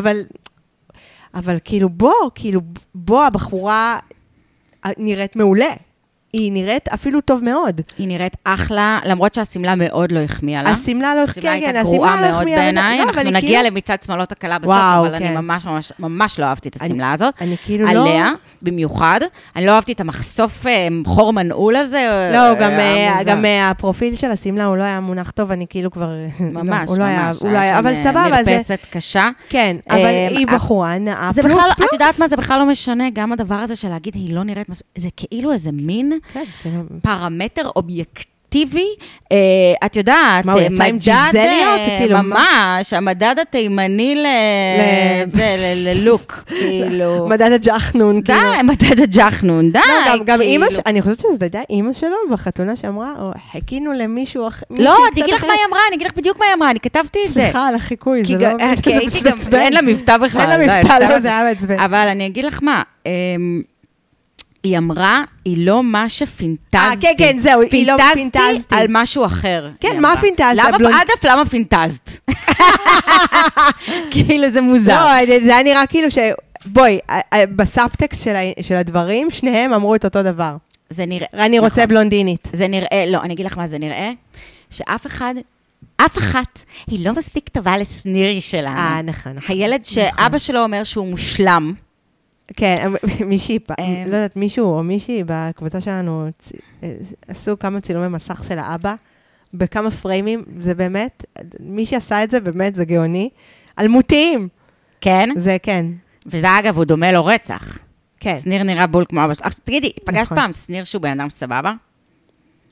אבל כאילו בוא, הבחורה נראית מעולה. היא נראית אפילו טוב מאוד. היא נראית אחלה, למרות שהסמלה מאוד לא החמיאה לה. הסמלה לא החמיאה, הסמלה הייתה גרועה מאוד בעיניי. אנחנו נגיע למצד שמאלות הקלה בסוף, אבל אני ממש לא אהבתי את הסמלה הזאת. אני כאילו לא... עליה, במיוחד. אני לא אהבתי את המחשוף חור מנעול הזה. לא, גם הפרופיל של הסמלה הוא לא היה מונח טוב, אני כאילו כבר... ממש, אבל סבבה. מרפסת קשה. כן, אבל היא בחורה נאה פלוס. את יודעת מה, זה בכלל לא משנה, גם הדבר הזה של להגיד, היא לא נראית, זה כאילו איזה מין פרמטר אובייקטיבי, את יודעת, ממש, המדד התימני ללוק, כאילו. מדד הג'חנון, די, מדד הג'חנון, די. גם אימא, אני חושבת שזה הייתה אימא שלו בחתונה שאמרה, חיכינו למישהו אחר. לא, אני אגיד לך מה היא אמרה, אני אגיד לך בדיוק מה היא אמרה, אני כתבתי את זה. סליחה על החיקוי, זה לא... כי הייתי גם, אין לה מבטא בכלל. אין לה מבטא, לא, זה היה מעצבן. אבל אני אגיד לך מה, היא אמרה, היא לא מה שפינטזתי. כן, זהו, היא לא פינטזתי. פינטזתי על משהו אחר. כן, מה פינטזת? למה פינטזת? כאילו, זה מוזר. לא, זה היה נראה כאילו בואי, בסאבטקסט של הדברים, שניהם אמרו את אותו דבר. זה נראה... אני רוצה בלונדינית. זה נראה, לא, אני אגיד לך מה זה נראה, שאף אחת, היא לא מספיק טובה לסנירי שלנו. נכון. הילד שאבא שלו אומר שהוא מושלם, כן, מישהי, לא יודעת, מישהו או מישהי בקבוצה שלנו עשו כמה צילומי מסך של האבא, בכמה פריימים, זה באמת, מי שעשה את זה באמת, זה גאוני, אלמותיים. כן? זה כן. וזה אגב, הוא דומה לו רצח. כן. שניר נראה בול כמו אבא שלו. תגידי, פגשת פעם שניר שהוא בן אדם סבבה?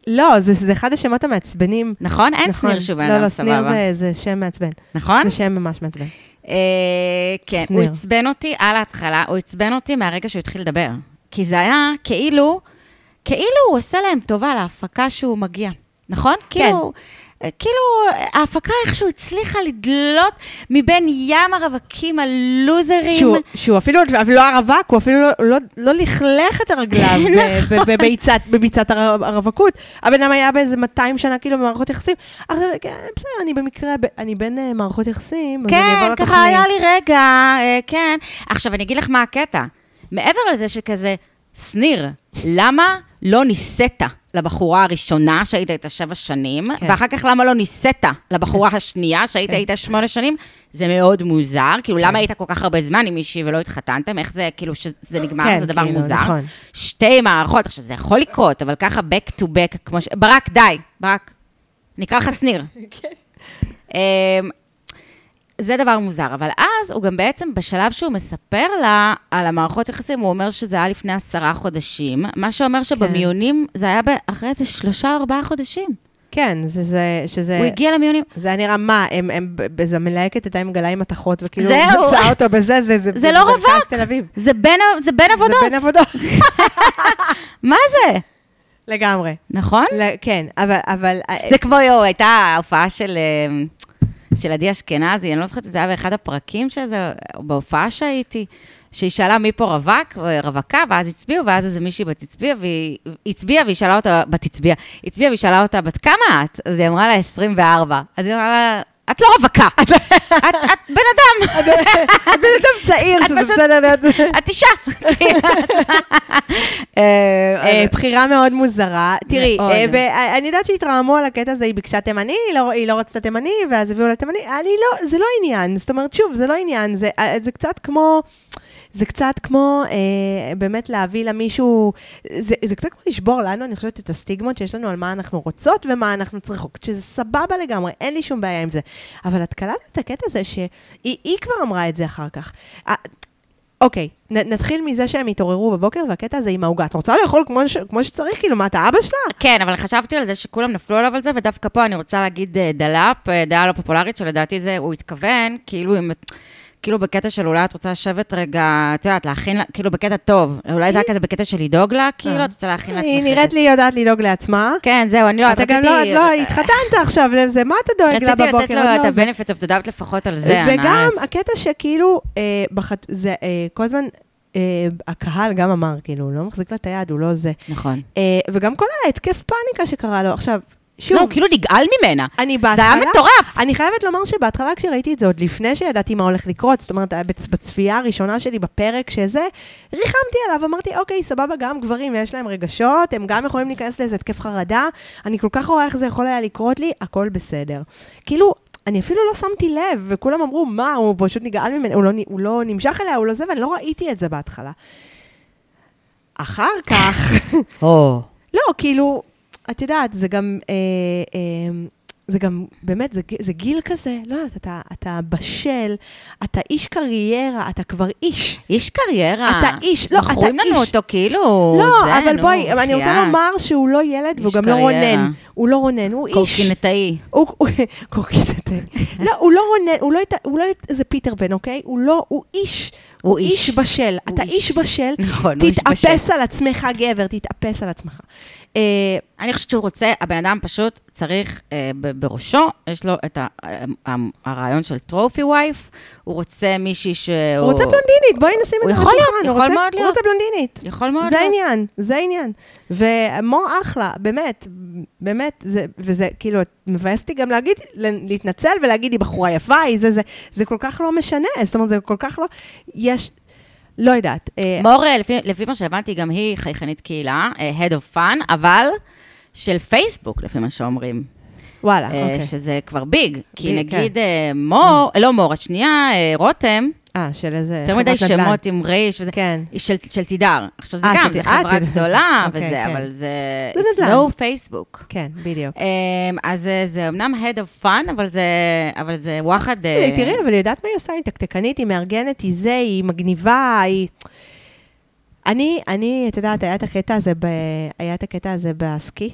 לא, זה אחד השמות המעצבנים. נכון? אין שניר שהוא בן אדם סבבה. לא, שניר זה שם מעצבן. נכון? זה שם ממש מעצבן. כן, הוא עצבן אותי על ההתחלה, הוא עצבן אותי מהרגע שהוא התחיל לדבר. כי זה היה כאילו הוא עושה להם טובה להפקה שהוא מגיע. נכון? כן. כאילו, ההפקה איכשהו הצליחה לדלות מבין ים הרווקים הלוזרים. שהוא אפילו לא הרווק, הוא אפילו לא לכלך את הרגליו בביצת הרווקות. הבן אדם היה באיזה 200 שנה כאילו במערכות יחסים. עכשיו, בסדר, אני במקרה, אני בין מערכות יחסים, אז אני אעבור לתוכנית. ככה היה לי רגע, כן. עכשיו, אני אגיד לך מה הקטע. מעבר לזה שכזה, שניר, למה לא ניסית לבחורה הראשונה שהיית איתה 7 שנים, ואחר כך למה לא ניסית לבחורה השנייה שהיית איתה 8 שנים? זה מאוד מוזר, כאילו למה היית כל כך הרבה זמן עם מישהי ולא התחתנתם? איך זה, כאילו שזה נגמר, זה דבר מוזר. 2 מערכות, עכשיו זה יכול לקרות, אבל ככה back to back, כמו ברק, די, ברק, נקרא לך שניר. זה דבר מוזר, אבל אז הוא גם בעצם בשלב שהוא מספר לה על המערכות יחסים, הוא אומר שזה היה לפני 10 חודשים, מה שאומר שבמיונים זה היה אחרי איזה 3-4 חודשים. כן, שזה... הוא הגיע למיונים. זה היה נראה מה, זה מלהקת את עם גלה עם מתחות, וכאילו הוא מצא אותו בזה, זה לא רווק, זה בין עבודות. זה בין עבודות. מה זה? לגמרי. נכון? כן, אבל... זה כמו הייתה ההופעה של עדי אשכנזי, אני לא זוכרת, זה היה באחד הפרקים שזה, בהופעה שהייתי, שהיא שאלה מי פה רווקה, ואז הצביעו, ואז איזה מישהי והיא הצביעה, והיא שאלה אותה, הצביעה, והיא שאלה אותה, בת כמה את? אז היא אמרה לה 24. אז היא אמרה לה, את לא רווקה, את בן אדם. את בן אדם צעיר, שזה בסדר. את אישה. בחירה מאוד מוזרה. תראי, ואני יודעת שהתרעמו על הקטע הזה, היא ביקשה תימני, היא לא רצתה תימני, ואז הביאו לה תימני. זה לא עניין, זאת אומרת, שוב, זה לא עניין, זה קצת כמו באמת להביא למישהו, זה קצת כמו לשבור לנו, אני חושבת, את הסטיגמות שיש לנו על מה אנחנו רוצות ומה אנחנו צריכות, שזה סבבה לגמרי, אין לי שום בעיה עם זה. אבל את קלטת את הקטע הזה שהיא כבר אמרה את זה אחר כך. אוקיי, נתחיל מזה שהם התעוררו בבוקר, והקטע הזה עם ההוגה. את רוצה לאכול כמו שצריך, כאילו, מה, אתה אבא שלה? כן, אבל חשבתי על זה שכולם נפלו עליו על זה, ודווקא פה אני רוצה להגיד דלאפ, דעה לא פופולרית, שלדעתי זה, הוא התכוון, כאילו בקטע של אולי את רוצה לשבת רגע, את יודעת, להכין, כאילו בקטע טוב, אולי זה היה כזה בקטע של לדאוג לה, כאילו את רוצה להכין לעצמך. היא נראית לי יודעת לדאוג לעצמה. כן, זהו, אני לא, אתה גם לא, התחתנת עכשיו לזה, מה אתה דואג לה בבוקר? רציתי לתת לו את ה-benefit of the doubt לפחות על זה. וגם הקטע שכאילו, זה כל הזמן, הקהל גם אמר, כאילו, הוא לא מחזיק לה את היד, הוא לא זה. נכון. וגם כל ההתקף פאניקה שקרה לו, עכשיו, שוב, לא, כאילו נגעל ממנה. זה היה מטורף. אני חייבת לומר שבהתחלה כשראיתי את זה, עוד לפני שידעתי מה הולך לקרות, זאת אומרת, בצפייה הראשונה שלי בפרק שזה, ריחמתי עליו, אמרתי, אוקיי, סבבה, גם גברים, יש להם רגשות, הם גם יכולים להיכנס לאיזה התקף חרדה, אני כל כך רואה איך זה יכול היה לקרות לי, הכל בסדר. כאילו, אני אפילו לא שמתי לב, וכולם אמרו, מה, הוא פשוט נגעל ממנה, הוא לא נמשך אליה, הוא לא זה, ואני לא ראיתי את זה בהתחלה. אחר כך, לא, כאילו, את יודעת, זה גם באמת, זה גיל כזה, לא יודעת, אתה בשל, אתה איש קריירה, אתה כבר איש. איש קריירה? אתה איש, לא, אתה איש. מכורים לנו אותו כאילו, לא, אבל בואי, אני רוצה לומר שהוא לא ילד, והוא גם לא רונן. הוא לא רונן, הוא איש. קורקינטאי. קורקינטאי. לא, הוא לא רונן, הוא לא איזה פיטר פן, אוקיי? הוא איש. הוא איש בשל. אתה איש בשל. נכון, הוא איש בשל. תתאפס על עצמך, גבר, תתאפס על עצמך. אני חושבת שהוא רוצה, הבן אדם פשוט צריך בראשו, יש לו את הרעיון של טרופי וייף, הוא רוצה מישהי שהוא... הוא רוצה בלונדינית, בואי נשים את זה לשולחן. יכול מאוד להיות. הוא רוצה בלונדינית. יכול מאוד להיות. זה העניין. ומו אחלה, באמת, וזה כאילו, מבאסתי גם להגיד, להתנצל ולהגיד, היא בחורה יפה, זה כל כך לא משנה, זאת אומרת, זה כל כך לא... יש... לא יודעת. מור, לפי מה שהבנתי, גם היא חייכנית קהילה, head of fun, אבל של פייסבוק, לפי מה שאומרים. וואלה, אוקיי. שזה כבר ביג, כי נגיד מור, לא מור, השנייה, רותם, של איזה... יותר מדי שמות עם רייש וזה, של תידר. עכשיו זה גם, זה חברה גדולה וזה, אבל זה... It's no Facebook. כן, בדיוק. אז זה אמנם head of fun, אבל זה וואחד... תראי, אבל יודעת מה היא עושה? היא תקתקנית, היא מארגנת, היא מגניבה, היא... אני, את יודעת, היה את הקטע הזה בסקי.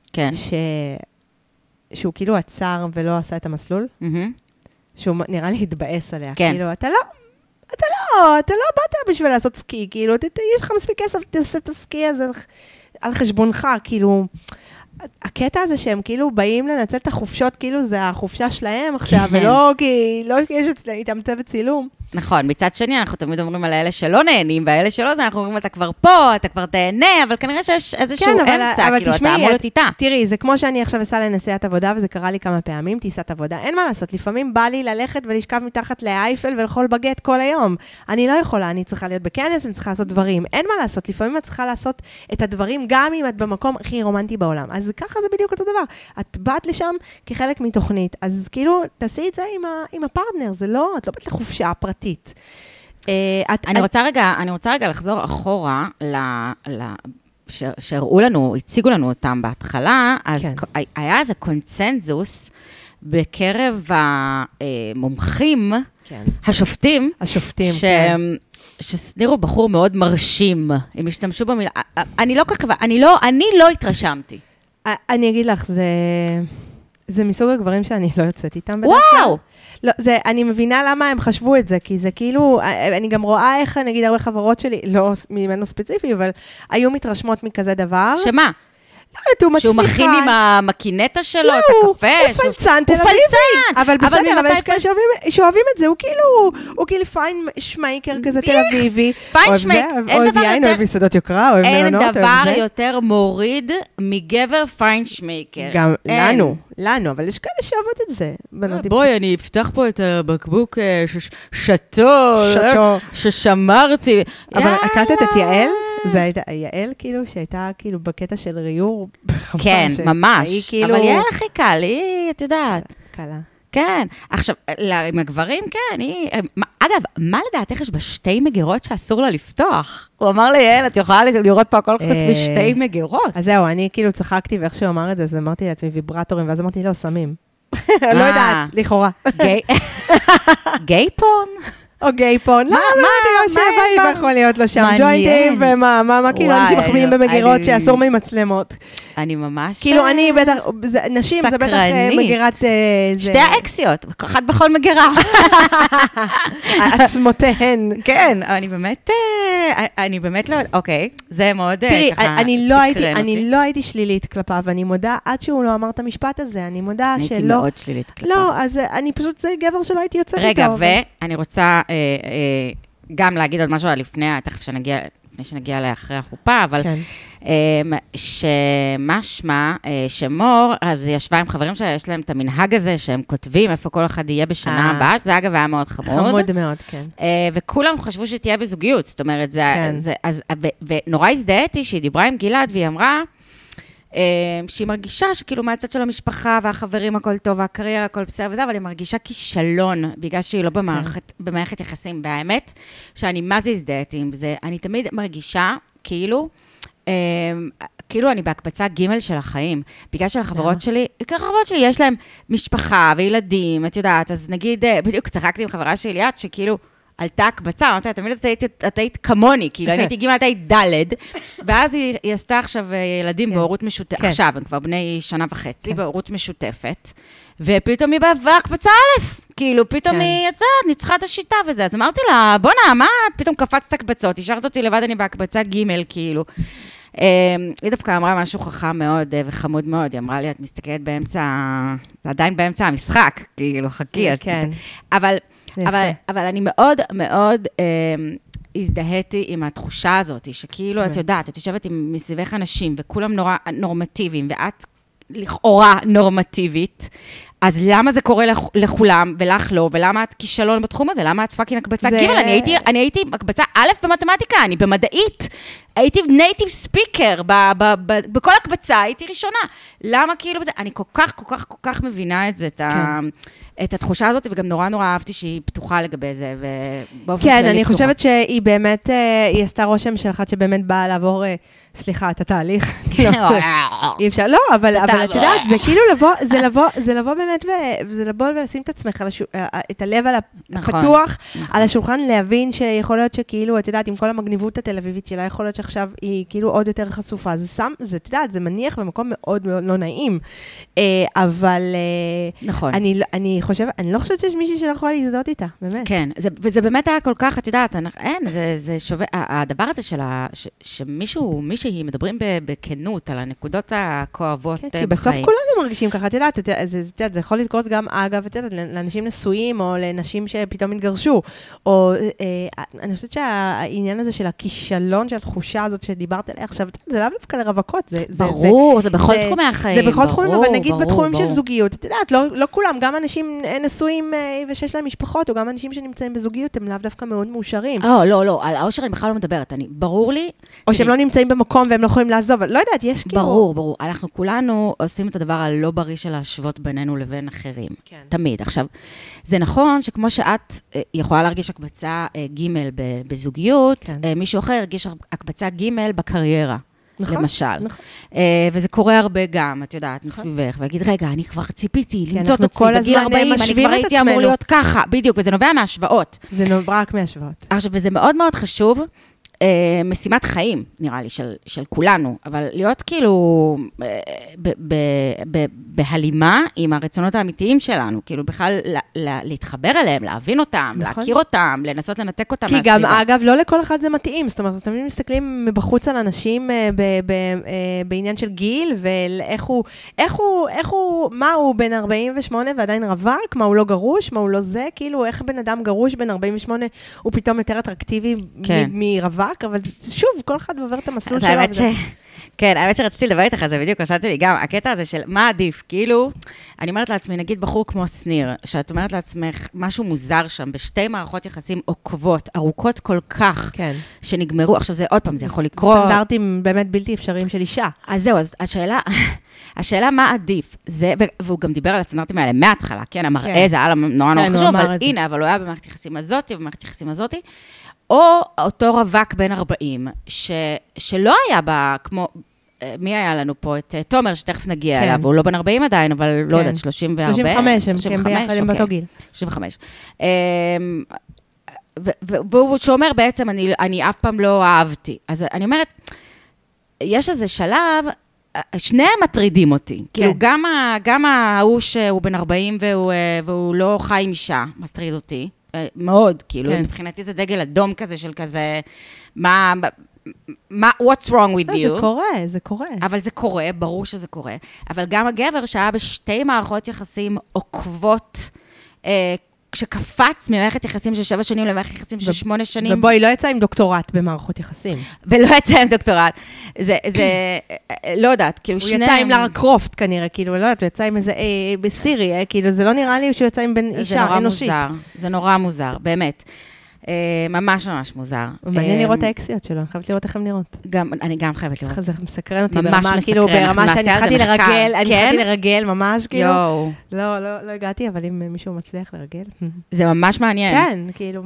כן. שהוא כאילו עצר ולא עשה את המסלול, שהוא נראה לי התבאס עליה. כן. כאילו, אתה לא באת בשביל לעשות סקי, כאילו, יש לך מספיק כסף, תעשה את הסקי הזה על חשבונך, כאילו, הקטע הזה שהם כאילו באים לנצל את החופשות, כאילו זה החופשה שלהם עכשיו, ולא כי לא יש איתם צוות צילום. נכון, מצד שני אנחנו תמיד אומרים על האלה שלא נהנים, והאלה שלא זה, אנחנו אומרים, אתה כבר פה, אתה כבר תהנה, אבל כנראה שיש איזשהו אמצע, כאילו, אתה אמור להיות איתה. תראי, זה כמו שאני עכשיו עושה לנסיעת עבודה, וזה קרה לי כמה פעמים, טיסת עבודה, אין מה לעשות, לפעמים בא לי ללכת ולשכב מתחת לאייפל ולאכול בגט כל היום. אני לא יכולה, אני צריכה להיות בכנס, אני צריכה לעשות דברים. אין מה לעשות, לפעמים את צריכה לעשות את הדברים, גם אם את במקום הכי רומנטי בעולם. אז ככה זה בדיוק אותו דבר. את באת לשם כחלק מתוכנית, אז כאילו, תעשי את זה עם הפרטנר, זה לא, את לא באת לחופשה פרטית. אני רוצה רגע לחזור אחורה שהראו לנו, הציגו לנו אותם בהתחלה, אז היה איזה קונצנזוס בקרב המומחים, השופטים, שנראו בחור מאוד מרשים, הם השתמשו במילה, אני לא התרשמתי. אני אגיד לך, זה מסוג הגברים שאני לא יוצאת איתם. וואו! לא, אני מבינה למה הם חשבו את זה, כי זה כאילו, אני גם רואה איך, נגיד, הרבה חברות שלי, לא ממנו ספציפי, אבל היו מתרשמות מכזה דבר. שמה? לא יודעת, הוא מצליחה. שהוא מכין עם המקינטה שלו, את הקפה. הוא פלצן תל אביבי. אבל בסדר, אבל יש כאלה שאוהבים את זה, הוא כאילו פיין שמייקר כזה תל אביבי. פיין שמייקר. אוהב יין, אוהב מסעדות יוקרה, אוהב מלונות. אין דבר יותר מוריד מגבר פיין שמייקר. גם לנו, אבל יש כאלה שאוהבות את זה. בואי, אני אפתח פה את הבקבוק שטו, ששמרתי. אבל הקלטת את יעל? זה הייתה יעל, כאילו, שהייתה כאילו בקטע של ריור. כן, ממש. אבל יעל הכי קל, היא, את יודעת. קלה. כן. עכשיו, עם הגברים, כן, אגב, מה לדעתך יש בשתי מגירות שאסור לה לפתוח? הוא אמר לי, יעל, את יכולה לראות פה הכל חוץ בשתי מגירות. אז זהו, אני כאילו צחקתי, ואיך שהוא אמר את זה, אז אמרתי לעצמי ויברטורים, ואז אמרתי, לא, סמים. לא יודעת, לכאורה. גיי פורן? או גיי פורן, לא, מה יכול להיות לו שם? ג'וינטים ומה, כאילו אנשים מחביאים במגירות שאסור ממצלמות. אני ממש... כאילו אני בטח, נשים זה בטח מגירת... שתי האקסיות, אחת בכל מגירה. עצמותיהן. כן, אני באמת לא... אוקיי, זה מאוד ככה... תראי, אני לא הייתי שלילית כלפיו, ואני מודה, עד שהוא לא אמר את המשפט הזה, אני מודה שלא... הייתי מאוד שלילית כלפיו. לא, אז אני פשוט, זה גבר שלא הייתי יוצאת איתו. רגע, ואני רוצה גם להגיד עוד משהו לפני, תכף שנגיע לאחרי החופה, אבל שמשמע שמור, אז היא ישבה עם חברים שלה, יש להם את המנהג הזה, שהם כותבים איפה כל אחד יהיה בשנה הבאה, שזה אגב היה מאוד חמוד. חמוד מאוד, כן. וכולם חשבו שתהיה בזוגיות, זאת אומרת, ונורא הזדהיתי שהיא דיברה עם גלעד, והיא אמרה, שהיא מרגישה שכאילו מהצד של המשפחה והחברים הכל טוב, והקריירה הכל בסדר וזה, אבל היא מרגישה כישלון, בגלל שהיא לא במערכת יחסים. והאמת, שאני מה זה הזדהיתי עם זה, אני תמיד מרגישה כאילו אני בהקפצה ג' של החיים, בגלל שלחברות שלי, החברות שלי יש להם משפחה וילדים, את יודעת, אז נגיד, בדיוק צחקתי עם חברה שלי ליאת, שכאילו, עלתה הקבצה, אמרתי, תמיד את היית כמוני, כאילו, אני הייתי גימל, את היית דלת, ואז היא עשתה עכשיו ילדים בהורות משותפת, עכשיו, הם כבר בני 1.5 שנה, בהורות משותפת, ופתאום היא בהקבצה א', כאילו, פתאום היא, ניצחה את השיטה וזה, אז אמרתי לה, בונה, מה, פתאום קפצת הקבצות, השארת אותי לבד, אני בהקבצה ג' כאילו. היא דווקא אמרה משהו חכם מאוד וחמוד מאוד, היא אמרה לי, את מסתכלת באמצע, זה עדיין באמצע המשחק, כאילו, חכי, אבל אני מאוד מאוד הזדהיתי עם התחושה הזאת, שכאילו, את יודעת, את יושבת עם מסביבך אנשים, וכולם נורא נורמטיביים, ואת לכאורה נורמטיבית, אז למה זה קורה לכולם, ולך לא, ולמה את כישלון בתחום הזה? למה את פאקינג הקבצה ג'? אני הייתי הקבצה א' במתמטיקה, אני במדעית, הייתי נייטיב ספיקר, בכל הקבצה הייתי ראשונה. למה כאילו בזה? אני כל כך מבינה את זה, את התחושה הזאת, וגם נורא אהבתי שהיא פתוחה לגבי זה, כן, אני חושבת שהיא באמת, היא עשתה רושם של אחת שבאמת באה לעבור, את התהליך. אי אפשר, לא, אבל את יודעת, זה כאילו זה לבוא באמת באמת, וזה לבוא ולשים את עצמך, את הלב הפתוח, על השולחן, להבין שיכול להיות שכאילו, את יודעת, עם כל המגניבות התל אביבית שלה, יכול להיות שעכשיו היא כאילו עוד יותר חשופה. זה, את יודעת, זה מניח במקום מאוד מאוד לא נעים. אבל אני לא חושבת שיש מישהי שלא יכולה להזדהות איתה, באמת. כן, וזה באמת היה כל כך, את יודעת, זה שווה, הדבר הזה מישהי מדברים בכנות על הנקודות הכואבות בחיים. כי בסוף כולנו מרגישים ככה, את יודעת, זה יכול לקרות גם, אגב, את יודעת, לאנשים נשואים, או לנשים שפתאום התגרשו, או אני חושבת שהעניין הזה של הכישלון, של התחושה הזאת שדיברת עליה עכשיו, זה לאו דווקא לרווקות. ברור, זה בכל תחומי החיים. זה בכל תחומים, אבל נגיד בתחומים של זוגיות, את יודעת, לא כולם, גם אנשים נשואים ושיש להם משפחות, או גם אנשים שנמצאים בזוגיות, הם לאו דווקא מאוד מאושרים. לא, על האושר אני בכלל לא מדברת, ברור לי. או שהם לא נמצאים במקום והם לא יכולים לעזוב, לא יודעת, יש כאילו... ברור. אנחנו כולנו עושים את הדבר הלא בריא של להשוות בינינו לבין אחרים. כן. תמיד. עכשיו, זה נכון שכמו שאת יכולה להרגיש הקבצה ג' בזוגיות, כן. מישהו אחר ירגיש הקבצה ג' בקריירה. נכון, למשל. נכון. וזה קורה הרבה גם, את יודעת, מסביבך, ולהגיד, רגע, אני כבר ציפיתי למצוא את עצמי בגיל 40, אני כבר הייתי אמור להיות ככה, בדיוק, וזה נובע מהשוואות. זה נובע רק מהשוואות. עכשיו, וזה מאוד מאוד חשוב, משימת חיים, נראה לי, של כולנו, אבל להיות כאילו בהלימה עם הרצונות האמיתיים שלנו, כאילו בכלל להתחבר אליהם, להבין אותם, להכיר אותם, לנסות לנתק אותם מהסביבה. כי גם, אגב, לא לכל אחד זה מתאים, זאת אומרת, תמיד מסתכלים מבחוץ על אנשים בעניין של גיל, מה הוא בן 48 ועדיין רווק, מה הוא לא גרוש, מה הוא לא זה, כאילו איך בן אדם גרוש בן 48 הוא פתאום יותר אטרקטיבי מרווק, אבל שוב, כל אחד עובר את המסלול שלו. כן, האמת שרציתי לדבר איתך, זה בדיוק, חשבתי לי גם, הקטע הזה של מה עדיף, כאילו, אני אומרת לעצמי, נגיד בחור כמו סניר, שאת אומרת לעצמך, משהו מוזר שם, בשתי מערכות יחסים עוקבות, ארוכות כל כך, שנגמרו, עכשיו זה עוד פעם, זה יכול לקרות. סטנדרטים באמת בלתי אפשריים של אישה. אז זהו, אז השאלה מה עדיף, והוא גם דיבר על הסטנדרטים האלה מההתחלה, כן, המראה זה היה נורא נורא חשוב, אבל הנה, אבל הוא היה במערכת יחסים הזאת, ובמערכת יחסים הזאת, או אותו רווק בן 40, שלא היה בה, כמו, מי היה לנו פה? את תומר, שתכף נגיע אליו, הוא לא בן 40 עדיין, אבל לא יודעת, 34. 35, הם ביחד עם באותו גיל. 35. והוא שאומר בעצם, אני אף פעם לא אהבתי. אז אני אומרת, יש איזה שלב, שניהם מטרידים אותי. כאילו, גם ההוא שהוא בן 40 והוא לא חי עם אישה, מטריד אותי. מאוד, כאילו, מבחינתי זה דגל אדום כזה של כזה, what's wrong with you? זה קורה. אבל זה קורה, ברור שזה קורה. אבל גם הגבר שהיה בשתי מערכות יחסים עוקבות, כשקפץ ממערכת יחסים של 7 שנים למערכת יחסים של 8 שנים. ובואי, לא יצא עם דוקטורט במערכות יחסים. ולא יצא עם דוקטורט. זה, לא יודעת, כאילו שניהם... הוא יצא עם לארה קרופט כנראה, כאילו, לא יודעת, הוא יצא עם איזה, בסירי, כאילו, זה לא נראה לי שהוא יצא עם בן אישה אנושית. זה נורא מוזר, באמת. ממש ממש מוזר. מעניין לראות את האקסיות שלו, אני חייבת לראות איך הן נראות. אני גם חייבת לראות. זה מסקרן אותי ברמה, כאילו, ברמה שאני התחלתי לרגל, ממש, כאילו. לא הגעתי, אבל אם מישהו מצליח לרגל. זה ממש מעניין. כן, כאילו.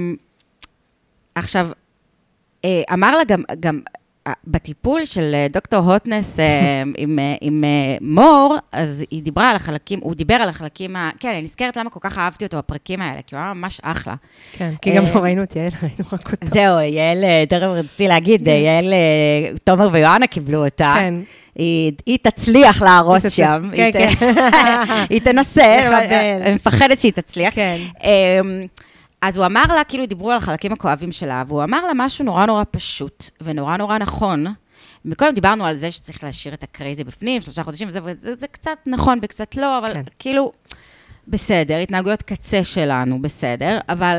עכשיו, אמר לה גם, בטיפול של דוקטור הוטנס עם מור, אז הוא דיבר על החלקים, כן, אני נזכרת למה כל כך אהבתי אותו בפרקים האלה, כי הוא היה ממש אחלה. כן, כי גם לא ראינו את יעל, ראינו רק אותו. זהו, יעל, תכף רציתי להגיד, יעל, תומר ויואנה קיבלו אותה. כן. היא תצליח להרוס שם. כן, כן. היא תנסה, אני מפחדת שהיא תצליח. כן. אז הוא אמר לה, כאילו דיברו על החלקים הכואבים שלה, והוא אמר לה משהו נורא נורא פשוט, ונורא נורא נכון. מקודם דיברנו על זה שצריך להשאיר את הקרייזי בפנים, 3 חודשים, וזה קצת נכון וקצת לא, אבל כאילו, בסדר, התנהגויות קצה שלנו, בסדר, אבל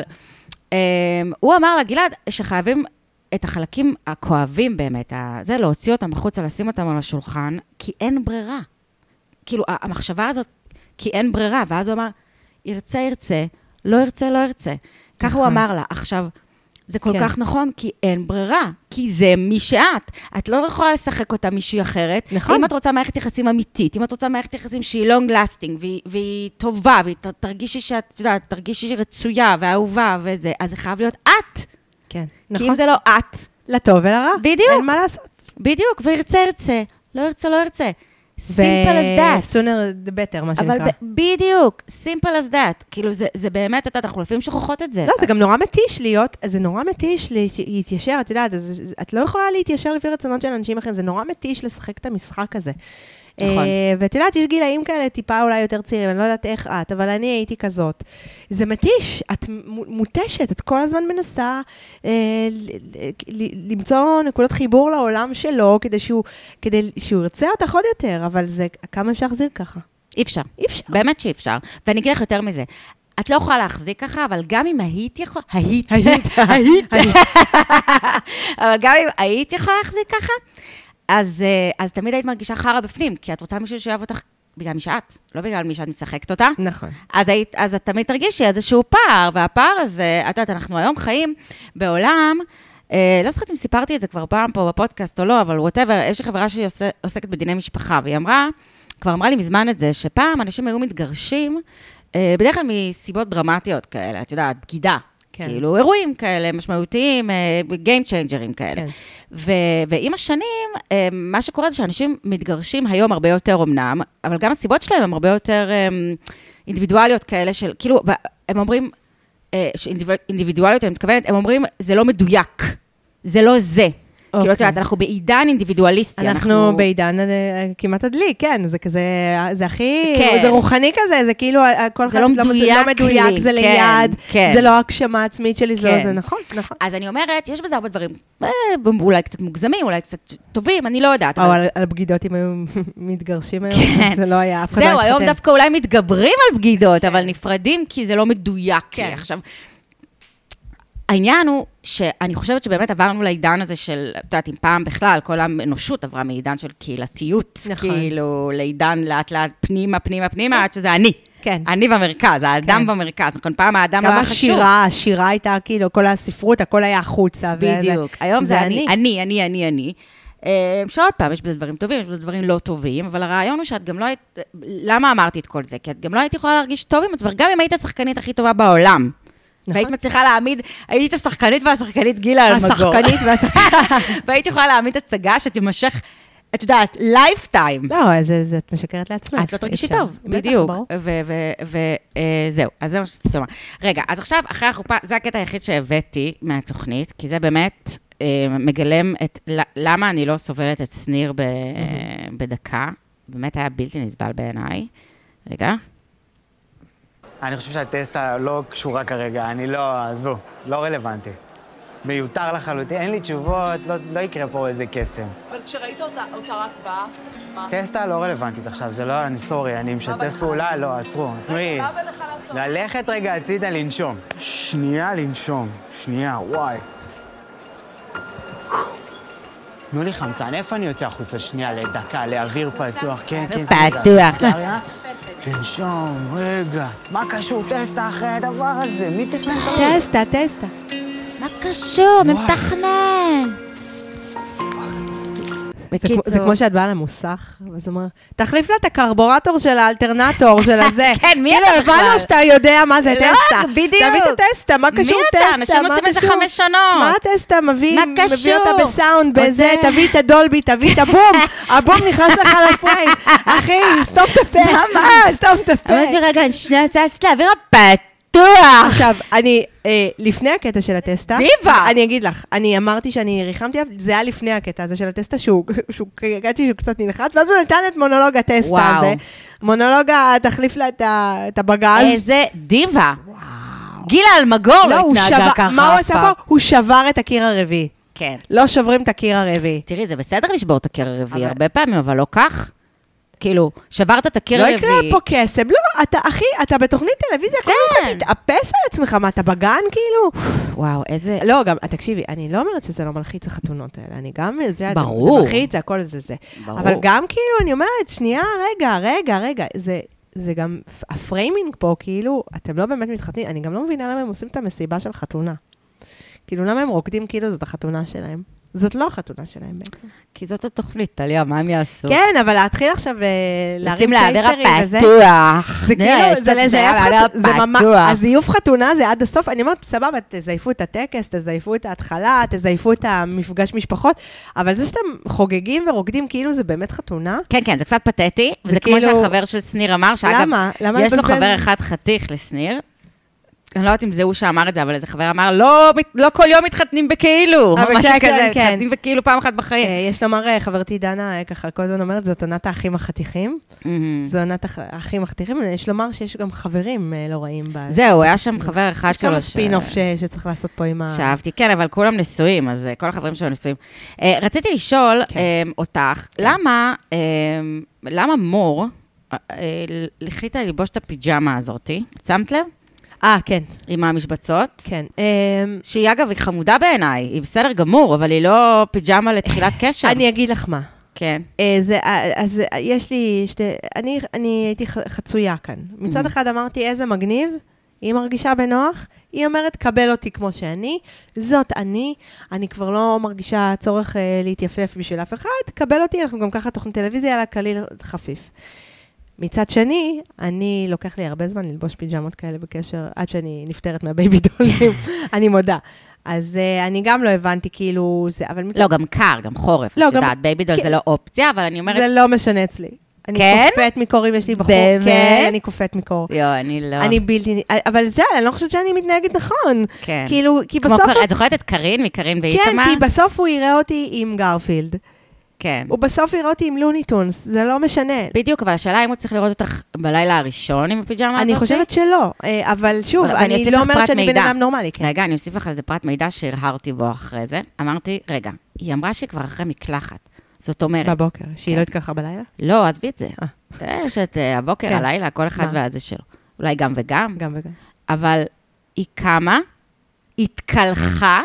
הוא אמר לה, גלעד, שחייבים את החלקים הכואבים באמת, זה להוציא אותם החוצה, לשים אותם על השולחן, כי אין ברירה. כאילו, המחשבה הזאת, כי אין ברירה, ואז הוא אמר, ירצה, לא ירצה. ככה הוא אמר לה, עכשיו, זה כל כך נכון, כי אין ברירה, כי זה מי שאת. את לא יכולה לשחק אותה מישהי אחרת. נכון. אם את רוצה מערכת יחסים אמיתית, אם את רוצה מערכת יחסים שהיא long lasting, והיא טובה, והיא תרגישי שאת, יודעת, תרגישי רצויה ואהובה וזה, אז זה חייב להיות את. כן, נכון. כי אם זה לא את. לטוב ולרע. בדיוק. אין מה לעשות. בדיוק, וירצה, לא ירצה. simple as that. sooner the better, מה שנקרא. אבל בדיוק, simple as that. כאילו, זה באמת, אנחנו לפעמים שוכחות את זה. לא, זה גם נורא מתיש להיות, זה נורא מתיש להתיישר, את יודעת, את לא יכולה להתיישר לפי רצונות של אנשים אחרים, זה נורא מתיש לשחק את המשחק הזה. נכון. ואת יודעת, יש גילאים כאלה טיפה אולי יותר צעירים, אני לא יודעת איך את, אבל אני הייתי כזאת. זה מתיש, את מותשת, את כל הזמן מנסה למצוא נקודות חיבור לעולם שלו, כדי שהוא ירצה אותך עוד יותר, אבל זה, כמה אפשר להחזיר ככה? אי אפשר. באמת שאי אפשר. ואני אגיד לך יותר מזה. את לא יכולה להחזיק ככה, אבל גם אם היית יכולה... אבל גם אם היית יכולה להחזיק ככה, אז תמיד היית מרגישה חרה בפנים, כי את רוצה מישהו שאוהב אותך בגלל מי שאת, לא בגלל מי שאת משחקת אותה. נכון. אז את תמיד תרגישי איזשהו פער, והפער הזה, את יודעת, אנחנו היום חיים בעולם, לא זוכרת אם סיפרתי את זה כבר פעם פה בפודקאסט או לא, אבל whatever, יש לי חברה שהיא עוסקת בדיני משפחה, והיא כבר אמרה לי מזמן את זה, שפעם אנשים היו מתגרשים, בדרך כלל מסיבות דרמטיות כאלה, את יודעת, בגידה. כן. כאילו, אירועים כאלה, משמעותיים, game changer'ים כאלה. כן. ועם השנים, מה שקורה זה שאנשים מתגרשים היום הרבה יותר אומנם, אבל גם הסיבות שלהם הן הרבה יותר אינדיבידואליות כאלה של, כאילו, הם אומרים, אינדיבידואליות, אני מתכוונת, הם אומרים, זה לא מדויק, זה לא זה. כאילו, את יודעת, אנחנו בעידן אינדיבידואליסטי. אנחנו בעידן כמעט הדלי, כן, זה כזה, זה הכי, זה רוחני כזה, זה כאילו, זה לא מדויק, זה ליד, זה לא הגשמה עצמית שלי, זה נכון, נכון. אז אני אומרת, יש בזה הרבה דברים, אולי קצת מוגזמים, אולי קצת טובים, אני לא יודעת. או על בגידות, אם היו מתגרשים היום, זה לא היה, אף אחד לא זהו, היום דווקא אולי מתגברים על בגידות, אבל נפרדים כי זה לא מדויק. עכשיו, העניין הוא שאני חושבת שבאמת עברנו לעידן הזה של, את יודעת, אם פעם בכלל, כל האנושות עברה מעידן של קהילתיות, כאילו לעידן לאט לאט פנימה, עד שזה אני. כן. אני במרכז, האדם במרכז, נכון, פעם האדם לא היה חשוב. גם השירה הייתה כאילו, כל הספרות, הכל היה החוצה. בדיוק, היום זה אני. שעוד פעם, יש בזה דברים טובים, יש בזה דברים לא טובים, אבל הרעיון הוא שאת גם לא היית, למה אמרתי את כל זה? כי את גם לא היית יכולה להרגיש טוב עם עצמך, גם אם היית השחקנית הכי טובה בעולם. והיית מצליחה להעמיד, היית השחקנית והשחקנית גילה אלמגור. והיית יכולה להעמיד הצגה שתמשך, את יודעת, לייפטיים. לא, את משקרת לעצמך. את לא תרגישי טוב, בדיוק. וזהו, אז זה מה שצריך לומר. רגע, אז עכשיו, אחרי החופה, זה הקטע היחיד שהבאתי מהתוכנית, כי זה באמת מגלם את למה אני לא סובלת את שניר בדקה. באמת היה בלתי נסבל בעיניי. רגע. אני חושב שהטסטה לא קשורה כרגע, אני לא, עזבו, לא רלוונטי. מיותר לחלוטין, אין לי תשובות, לא יקרה פה איזה קסם. אבל כשראית אותה רק באה, מה? טסטה לא רלוונטית עכשיו, זה לא, אני סורי, אני משתף פעולה, לא, עצרו. מה בא לך לעשות? ללכת רגע הצידה לנשום. שנייה לנשום, וואי. תנו לי חמצן, איפה אני יוצא החוצה שנייה לדקה, לאוויר פתוח, כן. פתוח. לנשום, רגע. מה קשור טסטה אחרי הדבר הזה? מי תכנן את זה? טסטה. מה קשור? מתכנן. זה כמו שאת באה למוסך, וזה אומר, תחליף לה את הקרבורטור של האלטרנטור של הזה. כן, מי אתה בכלל? כאילו, הבנו שאתה יודע מה זה טסטה. לא, בדיוק. תביא את הטסטה, מה קשור טסטה? מי אתה? אנשים עושים את זה 5 שנות. מה הטסטה? מביא אותה בסאונד, בזה, אותה. תביא את הדולבי, תביא את הבום. הבום נכנס לך לפריים. אחי, סתום את הפה. סתום את הפה. אמרתי, רגע, שנייה צעצת לאוויר הפתוח. עכשיו, אני, לפני הקטע של הטסטה, דיבה! אני אגיד לך, אני אמרתי שאני ריחמתי, זה היה לפני הקטע הזה של הטסטה, הגעתי שהוא קצת נלחץ, ואז הוא נתן את מונולוג הטסטה הזה. מונולוג תחליף לה את הבגז. איזה דיבה. גילה אלמגור לא התנהגה ככה. מה הוא עשה פה? הוא שבר את הקיר הרביעי. כן. לא שוברים את הקיר הרביעי. תראי, זה בסדר לשבור את הקיר הרביעי הרבה פעמים, אבל לא כך. כאילו, שברת את הקיר הרביעי. לא יקרה פה קסם, לא, אחי, אתה בתוכנית טלוויזיה, קודם כל תתאפס על עצמך, מה, אתה בגן כאילו? וואו, איזה... לא, גם, תקשיבי, אני לא אומרת שזה לא מלחיץ החתונות האלה, אני גם, זה מלחיץ, זה הכל זה. אבל גם כאילו, אני אומרת, שנייה, רגע, זה גם, הפריימינג פה, כאילו, אתם לא באמת מתחתנים, אני גם לא מבינה למה הם עושים את המסיבה של חתונה. כאילו, למה הם רוקדים כאילו זאת החתונה שלהם? זאת לא החתונה שלהם בעצם. כי זאת התוכנית, טליה, מה הם יעשו? כן, אבל להתחיל עכשיו להרים להעביר קייסרים וזה. הפתוח. זה כאילו, זה לזייף זה ממש, הזיוף חתונה זה עד הסוף, אני אומרת, סבבה, תזייפו את הטקס, תזייפו את ההתחלה, תזייפו את המפגש משפחות, אבל זה שאתם חוגגים ורוקדים, כאילו זה באמת חתונה. כן, כן, זה קצת פתטי, וזה כמו שהחבר של שניר אמר, שאגב, יש לו חבר אחד חתיך לשניר, אני לא יודעת אם זה הוא שאמר את זה, אבל איזה חבר אמר, לא כל יום מתחתנים בכאילו, משהו כזה, מתחתנים בכאילו פעם אחת בחיים. יש לומר, חברתי דנה, ככה, כל הזמן אומרת, זאת עונת האחים החתיכים. זו עונת האחים החתיכים, יש לומר שיש גם חברים לא רעים. זהו, היה שם חבר אחד שלו. יש כמה ספין-אוף שצריך לעשות פה עם ה... שאהבתי, כן, אבל כולם נשואים, אז כל החברים שלו נשואים. רציתי לשאול אותך, למה מור החליטה ללבוש את הפיג'מה הזאת? שמת לב? כן. עם המשבצות. כן. שהיא אגב, היא חמודה בעיניי, היא בסדר גמור, אבל היא לא פיג'מה לתחילת קשר. אני אגיד לך מה. כן. אז יש לי אני הייתי חצויה כאן. מצד אחד אמרתי, איזה מגניב, היא מרגישה בנוח, היא אומרת, קבל אותי כמו שאני, זאת אני כבר לא מרגישה צורך להתייפף בשביל אף אחד, קבל אותי, אנחנו גם ככה תוכנית טלוויזיה, אלא קליל חפיף. מצד שני, אני לוקח לי הרבה זמן ללבוש פיג'מות כאלה בקשר, עד שאני נפטרת מהבייבי דולים, אני מודה. אז אני גם לא הבנתי כאילו זה, אבל... לא, גם קר, גם חורף. את יודעת, בייבי דול זה לא אופציה, אבל אני אומרת... זה לא משנה אצלי. אני קופאת מקור אם יש לי בחור. כן, אני קופאת מקור. אני לא. אני בלתי... אבל זה, אני לא חושבת שאני מתנהגת נכון. כן. כאילו, כי בסוף... את זוכרת את קרין, מקרין ואיתמר? כן, כי בסוף הוא יראה אותי עם גרפילד. כן. הוא בסוף יראה אותי עם לוניטונס, זה לא משנה. בדיוק, אבל השאלה אם הוא צריך לראות אותך בלילה הראשון עם הפיג'מה הזאת? אני חושבת שלא, אבל שוב, אני לא אומרת שאני בן אדם נורמלי. רגע, אני אוסיף לך איזה פרט מידע שהרהרתי בו אחרי זה. אמרתי, רגע, היא אמרה שהיא כבר אחרי מקלחת. זאת אומרת... בבוקר, שהיא לא התקלחה בלילה? לא, עזבי את זה. יש את הבוקר, הלילה, כל אחד והזה שלו. אולי גם וגם. גם וגם. אבל היא קמה, התקלחה,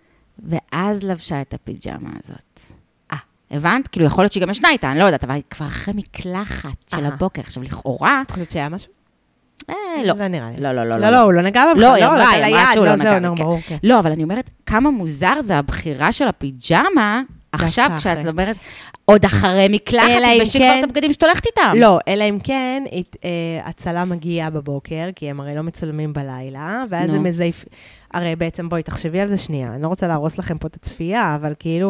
ואז לבשה את הפיג'מה הזאת. הבנת? כאילו, יכול להיות שהיא גם ישנה איתה, אני לא יודעת, אבל היא כבר אחרי מקלחת של הבוקר. עכשיו, לכאורה... את חושבת שהיה משהו? לא. זה נראה לי. לא, הוא לא נגע בך. לא, היא אמרה שהוא לא נגע. ברור. לא, אבל אני אומרת, כמה מוזר זה הבחירה של הפיג'מה, עכשיו כשאת אומרת, עוד אחרי מקלחת, תלבשי כבר את הבגדים שאת הולכת איתם. לא, אלא אם כן, הצלה מגיעה בבוקר, כי הם הרי לא מצלמים בלילה, ואז הם מזייף... הרי בעצם, בואי, תחשבי על זה שנייה. אני לא רוצה להרוס לכם פה את הצפייה, אבל כאילו...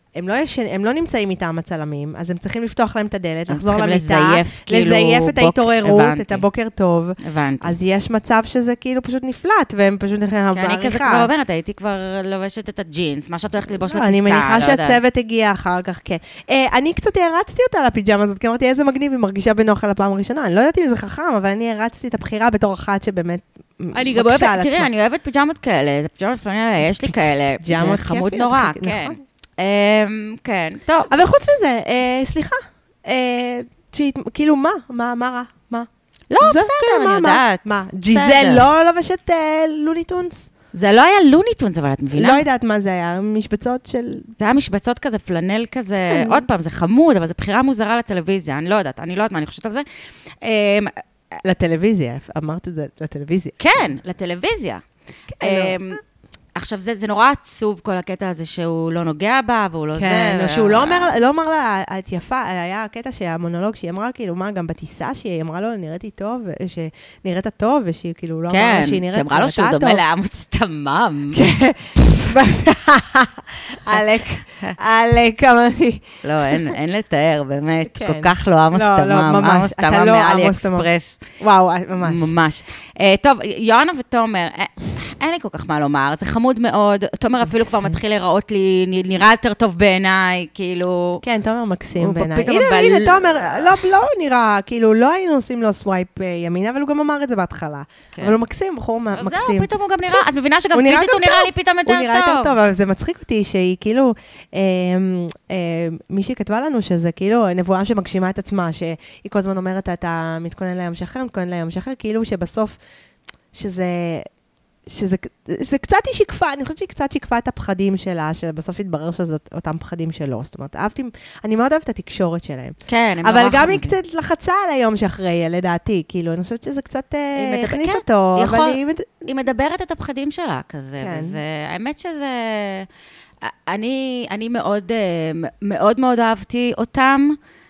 הם לא נמצאים איתם הצלמים, אז הם צריכים לפתוח להם את הדלת, לחזור למיטה, לזייף את ההתעוררות, את הבוקר טוב. הבנתי. אז יש מצב שזה כאילו פשוט נפלט, והם פשוט נכנסים בעריכה. אני כזה כבר אומרת, הייתי כבר לובשת את הג'ינס, מה שאת הולכת ללבוש לטיסה, אני מניחה שהצוות הגיע אחר כך, כן. אני קצת הרצתי אותה לפיג'מה הזאת, כי אמרתי, איזה מגניב, היא מרגישה בנוח על הפעם הראשונה. אני לא יודעת אם זה חכם, אבל אני הרצתי את הבחירה בתור אחת שבאמת אני גם אוהבת, תראי, אני אוהבת פיג'מות כאלה, פיג'מות פלנלה, יש לי כאלה, חמוד נורא, כן. כן, טוב. אבל חוץ מזה, סליחה, כאילו מה רע? מה? לא, בסדר, אני יודעת. מה? ג'יזל לא לובשת לוניטונס? זה לא היה לוניטונס, אבל את מבינה? לא יודעת מה זה היה, משבצות של... זה היה משבצות כזה, פלנל כזה, עוד פעם, זה חמוד, אבל זו בחירה מוזרה לטלוויזיה, אני לא יודעת מה אני חושבת על זה. לטלוויזיה, אמרת את זה, לטלוויזיה. כן, לטלוויזיה. עכשיו, זה נורא עצוב, כל הקטע הזה שהוא לא נוגע בה, והוא לא זה. כן, שהוא לא אומר לה, את יפה, היה הקטע שהמונולוג, שהיא אמרה, כאילו, מה, גם בטיסה, שהיא אמרה לו, נראיתי טוב, שנראית טוב, ושהיא כאילו לא אמרה שהיא נראית טוב. כן, שאמרה לו שהוא דומה לעמוס תמם. אלק, אמרתי. לא, אין לתאר, באמת, כל כך לא עמוס תמם. עמוס תמם מאלי אקספרס. וואו, ממש. ממש. טוב, יואנה ותומר, אין לי כל כך מה לומר, זה חמוד מאוד, תומר אפילו כבר מתחיל לראות לי, נראה יותר טוב בעיניי, כאילו... כן, תומר מקסים בעיניי. הנה, תומר, לא נראה, כאילו, לא היינו עושים לו סווייפ ימין, אבל הוא גם אמר את זה בהתחלה. אבל הוא מקסים, בחור מקסים. זהו, פתאום הוא גם נראה, את מבינה שגם פיזית הוא נראה לי פתאום יותר טוב. הוא נראה יותר טוב, אבל זה מצחיק אותי שהיא כאילו, מישהי כתבה לנו שזה כאילו נבואה שמגשימה את עצמה, שהיא כל הזמן אומרת, אתה מתכונן לים שחר, מתכונן לים שחר, כאילו שבסוף, שזה קצת היא שיקפה, אני חושבת שהיא קצת שיקפה את הפחדים שלה, שבסוף התברר שזה אותם פחדים שלו. זאת אומרת, אני מאוד אוהבת את התקשורת שלהם. כן, אבל גם היא קצת לחצה על היום שאחרי, לדעתי. כאילו, אני חושבת שזה קצת הכניס אותו. היא מדברת את הפחדים שלה כזה, וזה, האמת שזה... אני מאוד, מאוד מאוד אהבתי אותם.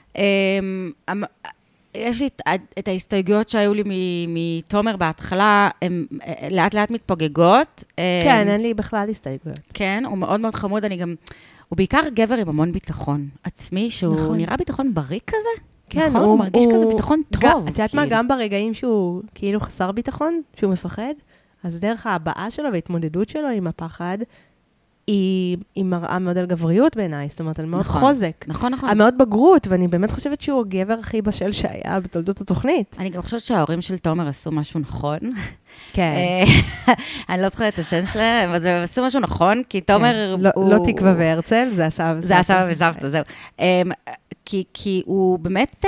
יש לי את ההסתייגויות שהיו לי מתומר בהתחלה, הן לאט לאט מתפוגגות. כן, אין לי בכלל הסתייגויות. כן, הוא מאוד מאוד חמוד, הוא בעיקר גבר עם המון ביטחון עצמי, שהוא נראה ביטחון בריא כזה. כן, נכון, הוא מרגיש כזה ביטחון טוב. את יודעת מה, גם ברגעים שהוא כאילו חסר ביטחון, שהוא מפחד, אז דרך ההבעה שלו וההתמודדות שלו עם הפחד, היא מראה מאוד על גבריות בעיניי, זאת אומרת, על מאוד חוזק. נכון. על מאוד בגרות, ואני באמת חושבת שהוא הגבר הכי בשל שהיה בתולדות התוכנית. אני גם חושבת שההורים של תומר עשו משהו נכון. כן. אני לא זוכרת את השם שלהם, אבל הם עשו משהו נכון, כי תומר הוא... לא תקווה והרצל, זה הסבא וסבתא. זה הסבא וסבתא, זהו. כי הוא באמת...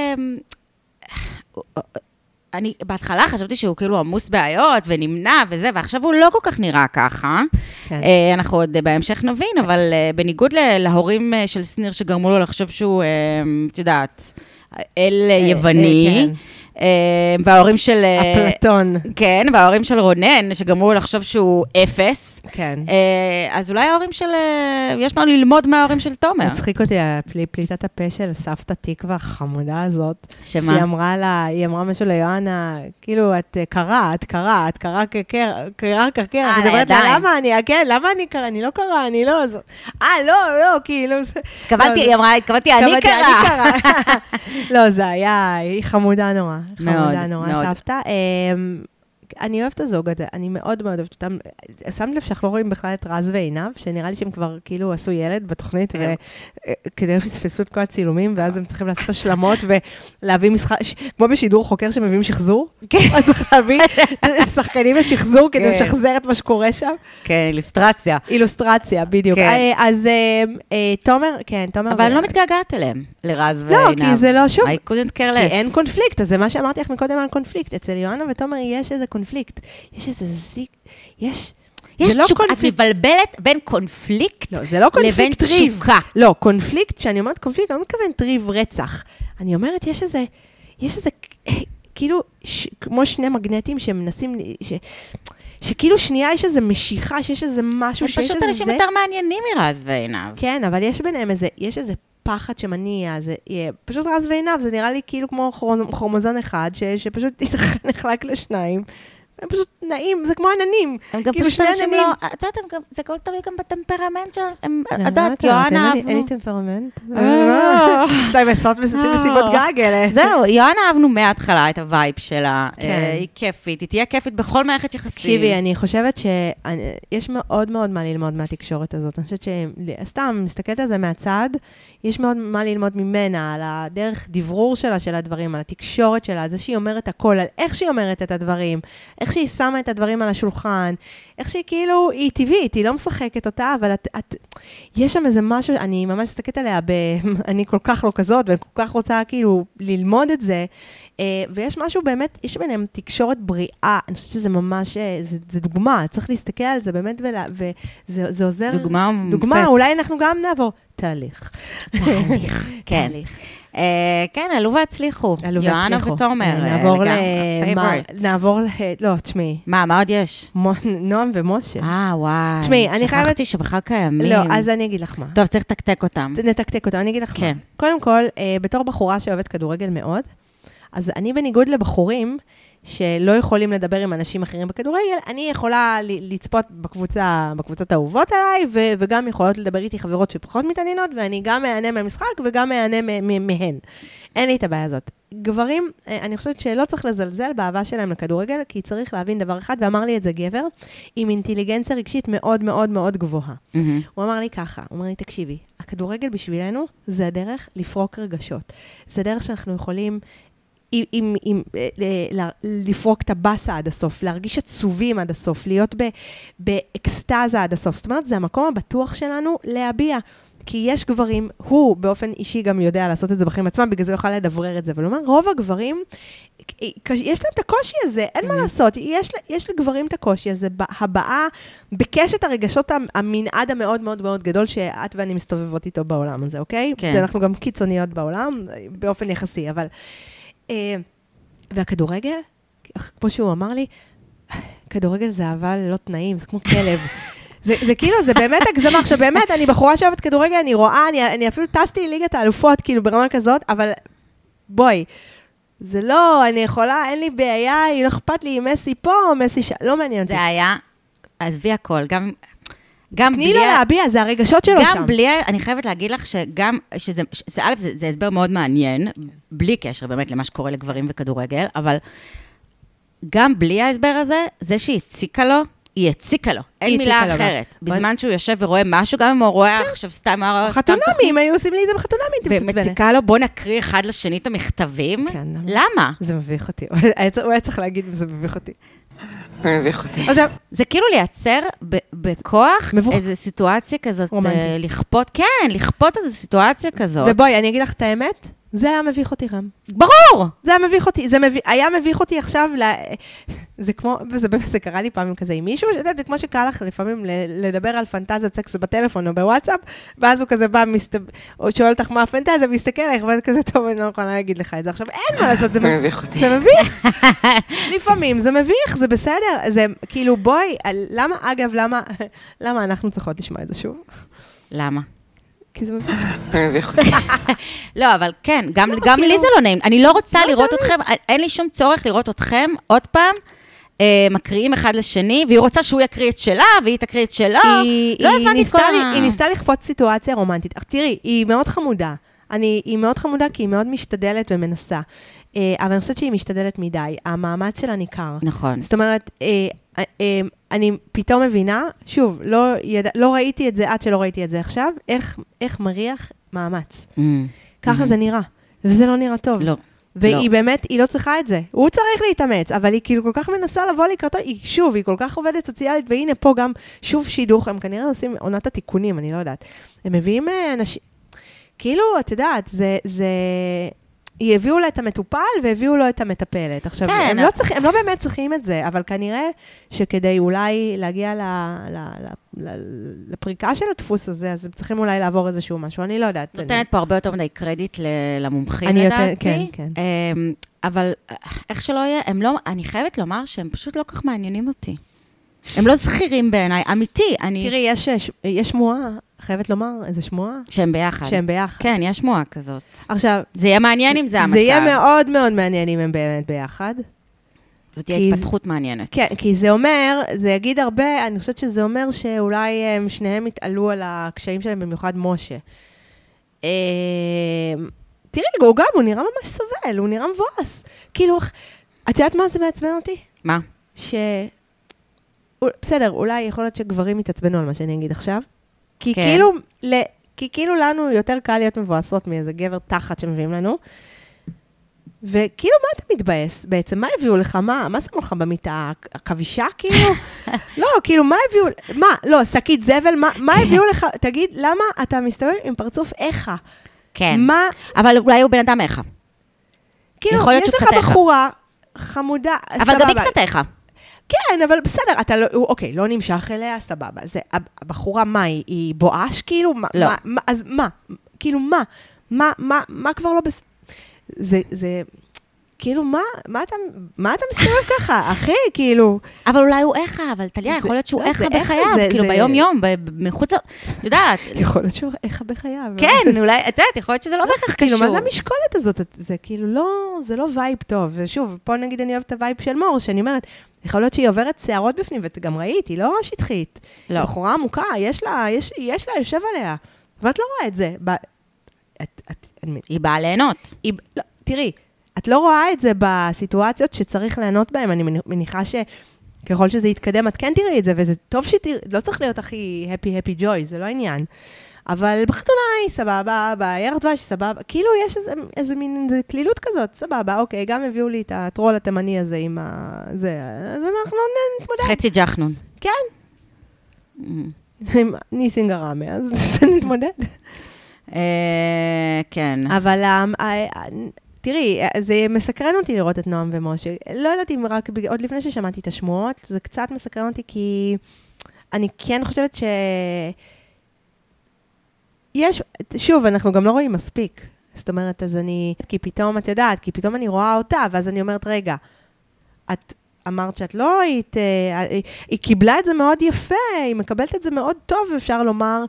אני בהתחלה חשבתי שהוא כאילו עמוס בעיות ונמנע וזה, ועכשיו הוא לא כל כך נראה ככה. כן. אנחנו עוד בהמשך נבין, אבל בניגוד להורים של סניר שגרמו לו לחשוב שהוא, את יודעת, אל יווני, וההורים של... אפלטון. כן, וההורים של רונן, שגמרו לחשוב שהוא אפס. כן. אז אולי ההורים של... יש מה ללמוד מההורים של תומר. מצחיק אותי, פליטת הפה של סבתא תקווה החמודה הזאת. שמה? היא אמרה משהו ליואנה, כאילו, את קרה קרקר. אני מדברת לה, למה אני קרה? אני לא קרה, אני לא... לא, כאילו... היא אמרה, התכוונתי, אני קרה. לא, זה היה, היא חמודה נורא. מאוד, מאוד. סבתא. אני אוהבת את הזוג הזה, אני מאוד מאוד אוהבת אותם. שמת לב שאנחנו לא רואים בכלל את רז ועינב, שנראה לי שהם כבר כאילו עשו ילד בתוכנית, וכדי לפספסו את כל הצילומים, ואז הם צריכים לעשות השלמות ולהביא משחק, כמו בשידור חוקר שמביאים שחזור, אז צריך להביא שחקנים לשחזור כדי לשחזר את מה שקורה שם. כן, אילוסטרציה, בדיוק. אז תומר, כן, תומר... אבל אני לא מתגעגעת אליהם, לרז ועינב. לא, כי זה לא שוב. I couldn't care less. כי אין קונפליקט, אז זה מה שאמרתי לך מקודם על קונפליקט. אצל יואנה ותומר יש איזה קונפליקט. יש איזה יש תשוקה, את מבלבלת בין קונפליקט לבין תשוקה. לא, קונפליקט, כשאני אומרת קונפליקט, אני לא מתכוונת ריב רצח. אני אומרת, יש איזה, כאילו, כמו שני מגנטים שמנסים, שכאילו שנייה יש איזה משיכה, שיש איזה משהו, שיש איזה פשוט אנשים יותר מעניינים מרז ועינב. כן, אבל יש ביניהם יש איזה פחד שמניע, זה פשוט רז ועינב, זה נראה לי כאילו כמו כרומוזון אחד, שפשוט נחלק לשניים, הם פשוט נעים, זה כמו עננים. הם גם פשוט אנשים לא, את יודעת, זה כל תלוי גם בטמפרמנט שלנו, הם יודעת, יואנה אהבנו. אין לי טמפרמנט. יש להם עשות מסיבות גג אלה. זהו, יואנה אהבנו מההתחלה את הווייב שלה, היא כיפית, היא תהיה כיפית בכל מערכת יחסים. תקשיבי, אני חושבת שיש מאוד מאוד מה ללמוד מהתקשורת הזאת. אני חושבת שסתם, מסתכלת על זה מהצד, יש מאוד מה ללמוד ממנה, על הדרך דברור שלה של הדברים, על התקשורת שלה, על זה שהיא אומרת הכל, על איך שהיא אומרת את הדברים, איך שהיא שמה את הדברים על השולחן, איך שהיא כאילו, היא טבעית, היא לא משחקת אותה, אבל יש שם איזה משהו, אני ממש מסתכלת עליה, אני כל כך לא כזאת, ואני כל כך רוצה כאילו ללמוד את זה, ויש משהו באמת, יש ביניהם תקשורת בריאה, אני חושבת שזה ממש, זה דוגמה, צריך להסתכל על זה באמת, וזה עוזר. דוגמה, אולי אנחנו גם נעבור תהליך. כן. כן, עלו והצליחו. יואנה ותומר. נעבור לא, תשמעי. מה עוד יש? נועם ומשה. וואי. תשמעי, אני חייבת... שכחתי שבכלל קיימים. לא, אז אני אגיד לך מה. טוב, צריך לתקתק אותם. נתקתק אותם, אני אגיד לך מה. קודם כל, בתור בחורה שאוהבת כדורגל מאוד, אז אני בניגוד לבחורים, שלא יכולים לדבר עם אנשים אחרים בכדורגל, אני יכולה לצפות בקבוצות האהובות עליי, וגם יכולות לדבר איתי חברות שפחות מתעניינות, ואני גם מענה מהמשחק וגם מענה מהן. אין לי את הבעיה הזאת. גברים, אני חושבת שלא צריך לזלזל באהבה שלהם לכדורגל, כי צריך להבין דבר אחד, ואמר לי את זה גבר, עם אינטליגנציה רגשית מאוד מאוד מאוד גבוהה. הוא אמר לי ככה, הוא אמר לי, תקשיבי, הכדורגל בשבילנו זה הדרך לפרוק רגשות. זה הדרך שאנחנו יכולים לפרוק את הבאסה עד הסוף, להרגיש עצובים עד הסוף, להיות באקסטאזה עד הסוף. זאת אומרת, זה המקום הבטוח שלנו להביע. כי יש גברים, הוא באופן אישי גם יודע לעשות את זה בחיים עצמם, בגלל זה הוא יוכל לדברר את זה. אבל הוא אומר, רוב הגברים, יש להם את הקושי הזה, אין מה לעשות. יש לגברים את הקושי הזה, הבאה, בקשת הרגשות המנעד המאוד מאוד מאוד גדול, שאת ואני מסתובבות איתו בעולם הזה, אוקיי? כן. אנחנו גם קיצוניות בעולם, באופן יחסי, אבל... והכדורגל, כמו שהוא אמר לי, כדורגל זה אהבה ללא תנאים, זה כמו כלב. זה כאילו, זה באמת הגזמה. עכשיו, באמת, אני בחורה שאוהבת כדורגל, אני רואה, אני אפילו טסתי ליגת האלופות, כאילו, ברמה כזאת, אבל בואי, זה לא, אני יכולה, אין לי בעיה, היא לא אכפת לי, מסי פה, מסי שם, לא מעניין אותי. זה היה, עזבי הכל, גם תני לה להביע, זה הרגשות שלו שם. גם בלי, אני חייבת להגיד לך שגם, זה הסבר מאוד מעניין, בלי קשר באמת למה שקורה לגברים וכדורגל, אבל גם בלי ההסבר הזה, זה שהיא הציקה לו, היא הציקה לו, אין מילה אחרת. בזמן שהוא יושב ורואה משהו, גם אם הוא רואה עכשיו סתם... חתונמים, היו עושים לי את זה בחתונמים. ומציקה לו, בוא נקריא אחד לשני את המכתבים. למה? זה מביך אותי. הוא היה צריך להגיד אם זה מביך אותי. מביך אותי. עכשיו, זה כאילו לייצר בכוח איזו סיטואציה כזאת, לכפות, כן, לכפות איזו סיטואציה כזאת. ובואי, אני אגיד לך את האמת, זה היה מביך אותי רם. ברור! זה היה מביך אותי, היה מביך אותי עכשיו, זה כמו, זה קרה לי פעמים כזה עם מישהו, זה כמו שקרה לך לפעמים לדבר על פנטזיות סקס בטלפון או בוואטסאפ, ואז הוא כזה בא, או שואל אותך מה הפנטזיה, מסתכל עליך, וזה כזה טוב, אני לא יכולה להגיד לך את זה. עכשיו, אין מה לעשות, זה מביך אותי. זה מביך. לפעמים זה מביך, זה בסדר, זה כאילו בואי, למה, אגב, למה אנחנו צריכות לשמוע את זה שוב? למה? כי זה מביך. מביך אותי. לא, אבל כן, גם לי זה לא נעים. אני לא רוצה לראות אתכם, אין לי שום צורך לראות אתכם עוד פעם, מקריאים אחד לשני, והיא רוצה שהוא יקריא את שלה, והיא תקריא את שלו. לא הבנתי כל היא ניסתה לכפות סיטואציה רומנטית. אך תראי, היא מאוד חמודה. היא מאוד חמודה כי היא מאוד משתדלת ומנסה. אבל אני חושבת שהיא משתדלת מדי. המאמץ שלה ניכר. נכון. זאת אומרת, אני פתאום מבינה, שוב, לא ראיתי את זה עד שלא ראיתי את זה עכשיו, איך מריח מאמץ. ככה זה נראה, וזה לא נראה טוב. לא. והיא באמת, היא לא צריכה את זה. הוא צריך להתאמץ, אבל היא כאילו כל כך מנסה לבוא לקראתו, היא כל כך עובדת סוציאלית, והנה פה גם שוב שידוך, הם כנראה עושים עונת התיקונים, אני לא יודעת. הם מביאים אנשים, כאילו, את יודעת, הביאו לה את המטופל והביאו לו את המטפלת. עכשיו, כן. הם לא באמת צריכים את זה, אבל כנראה שכדי אולי להגיע לפריקה של הדפוס הזה, אז הם צריכים אולי לעבור איזשהו משהו, אני לא יודעת. נותנת פה הרבה יותר מדי קרדיט למומחים, לדעתי. כן, כן. אבל איך שלא יהיה, אני חייבת לומר שהם פשוט לא כך מעניינים אותי. הם לא זכירים בעיניי, אמיתי. תראי, יש שמועה, חייבת לומר, איזה שמועה? שהם ביחד. שהם ביחד. כן, יש שמועה כזאת. עכשיו, זה יהיה מעניין אם זה המצב. זה יהיה מאוד מאוד מעניין אם הם באמת ביחד. זאת תהיה התפתחות מעניינת. כן, כי זה אומר, זה יגיד הרבה, אני חושבת שזה אומר שאולי הם שניהם יתעלו על הקשיים שלהם, במיוחד משה. תראי, הוא נראה ממש סובל, הוא נראה מבואס. כאילו, את יודעת מה זה מעצבן אותי? מה? בסדר, אולי יכול להיות שגברים יתעצבנו על מה שאני אגיד עכשיו. כי כאילו לנו יותר קל להיות מבואסות מאיזה גבר תחת שמביאים לנו. וכאילו, מה אתה מתבאס בעצם? מה הביאו לך? מה שמו לך במיטה? הכבישה כאילו? לא, כאילו, מה הביאו? מה? לא, שקית זבל? מה הביאו לך? תגיד, למה אתה מסתובב עם פרצוף איכה? כן. אבל אולי הוא בן אדם איכה. כאילו, יש לך בחורה חמודה, סבבה. אבל גם היא קצת איכה. כן, אבל בסדר, אתה לא, אוקיי, לא נמשך אליה, סבבה. זה, הבחורה, מה היא? היא בואש, כאילו? לא. אז מה? כאילו, מה כבר לא זה, כאילו, מה אתה מסתובב ככה? אחי, כאילו... אבל אולי הוא איכה, אבל טליה, יכול להיות שהוא איכה בחייו, כאילו ביום יום, מחוץ... את יודעת. יכול להיות שהוא איכה בחייו. כן, אולי, את יודעת, יכול להיות שזה לא בהכרח קשור. כאילו, מה זה המשקולת הזאת? זה כאילו לא, זה לא וייב טוב. ושוב, פה נגיד אני אוהבת את הווייב של מור, שאני אומרת, יכול להיות שהיא עוברת שערות בפנים, ואת גם ראית, היא לא שטחית. לא. בחורה עמוקה, יש לה, יושב עליה. ואת לא רואה את זה. היא באה ליהנות. תראי, את לא רואה את זה בסיטואציות שצריך ליהנות בהן, אני מניחה שככל שזה יתקדם, את כן תראי את זה, וזה טוב שתראי, לא צריך להיות הכי happy joy, זה לא עניין. אבל בחתונה היא סבבה, בירח דבש סבבה, כאילו יש איזה מין כלילות כזאת, סבבה, אוקיי, גם הביאו לי את הטרול התימני הזה עם זה, אז אנחנו נתמודד. חצי ג'חנון. כן. עם ניסים גרמה, אז נתמודד. כן. אבל תראי, זה מסקרן אותי לראות את נועם ומשה. לא יודעת אם רק, עוד לפני ששמעתי את השמועות, זה קצת מסקרן אותי כי אני כן חושבת שוב, אנחנו גם לא רואים מספיק. זאת אומרת, אז כי פתאום, את יודעת, כי פתאום אני רואה אותה, ואז אני אומרת, רגע, אמרת שאת לא היית, היא קיבלה את זה מאוד יפה, היא מקבלת את זה מאוד טוב, אפשר לומר,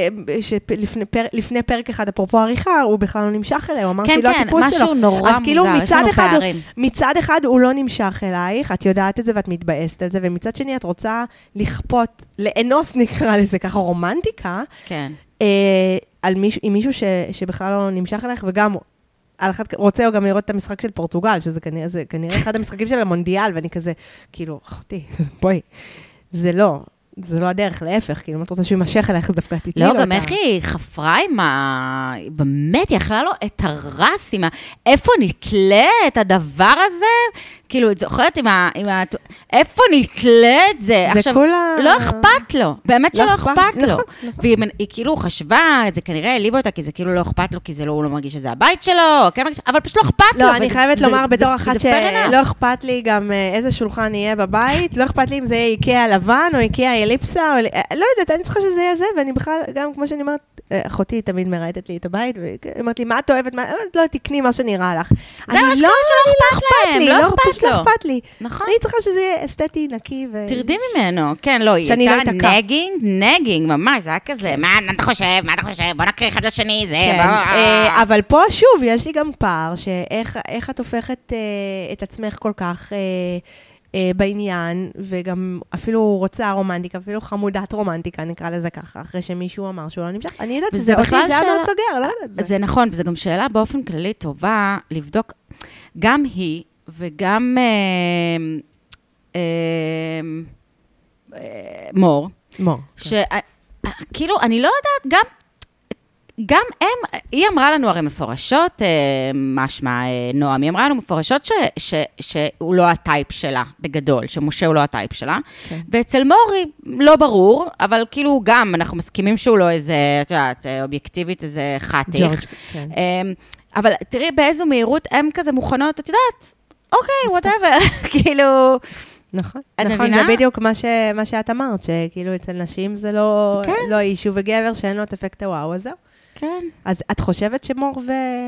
לפני פרק אחד, אפרופו עריכה, הוא בכלל לא נמשך אליה, הוא אמר שהיא לא הטיפוס שלו. כן, משהו נורא מוזר, כאילו יש לנו פערים. מצד אחד הוא לא נמשך אלייך, את יודעת את זה ואת מתבאסת על זה, ומצד שני את רוצה לכפות, לאנוס נקרא לזה ככה רומנטיקה, כן. עם מישהו שבכלל לא נמשך אלייך, וגם רוצה הוא גם לראות את המשחק של פורטוגל, שזה כנראה אחד המשחקים של המונדיאל, ואני כזה, כאילו, אחותי, בואי, זה לא הדרך, להפך, כאילו, אם את רוצה שהוא יימשך אליך, דווקא תתני לו אותה. לא, גם איך היא חפרה עם באמת, היא יכלה לו את הרס, איפה נתלה את הדבר הזה? כאילו, את זוכרת איפה נתלה את זה? זה כולה... לא אכפת לו, באמת שלא אכפת לו. והיא כאילו חשבה, זה כנראה העליב אותה, כי זה כאילו לא אכפת לו, כי זה לא, הוא לא מרגיש שזה הבית שלו, אבל פשוט לא אכפת לו. לא, אני חייבת לומר בתור אחת שלא אכפת לי גם איזה שולחן יהיה בבית, לא אכפת לי אם זה יהיה איקאה לבן, או איקאה אליפסה, לא יודעת, אני צריכה שזה יהיה זה, ואני בכלל, גם כמו שאני אומרת, אחותי תמיד מראייתת לי את הבית, ואומרת לי, מה את אוהבת? לא, תקני מה שנראה לך. זה מה שלא אכפת להם, לא אכפת לא אכפת לי. נכון. אני צריכה שזה יהיה אסתטי, נקי ו... תרדי ממנו, כן, לא, היא הייתה נגינג, ממש, זה היה כזה, מה אתה חושב, בוא נקריא אחד לשני, זה, בוא... אבל פה שוב, יש לי גם פער, שאיך את הופכת את עצמך כל כך בעניין, וגם אפילו רוצה רומנטיקה, אפילו חמודת רומנטיקה, נקרא לזה ככה, אחרי שמישהו אמר שהוא לא נמשך. אני יודעת שזה בכלל זה היה מאוד סוגר, לא יודעת זה. זה נכון, וזה גם שאלה באופן כללי טובה, לבדוק גם היא, וגם מור. כאילו, אני לא יודעת, גם היא אמרה לנו הרי מפורשות, משמע נועם, היא אמרה לנו מפורשות שהוא לא הטייפ שלה, בגדול, שמשה הוא לא הטייפ שלה, ואצל מורי לא ברור, אבל כאילו גם אנחנו מסכימים שהוא לא איזה, את יודעת, אובייקטיבית, איזה חתיך. אבל תראי באיזו מהירות הם כזה מוכנות, את יודעת, אוקיי, whatever, כאילו... נכון, זה בדיוק מה שאת אמרת, שכאילו אצל נשים זה לא אישו וגבר שאין לו את אפקט הוואו הזה. כן. אז את חושבת שמור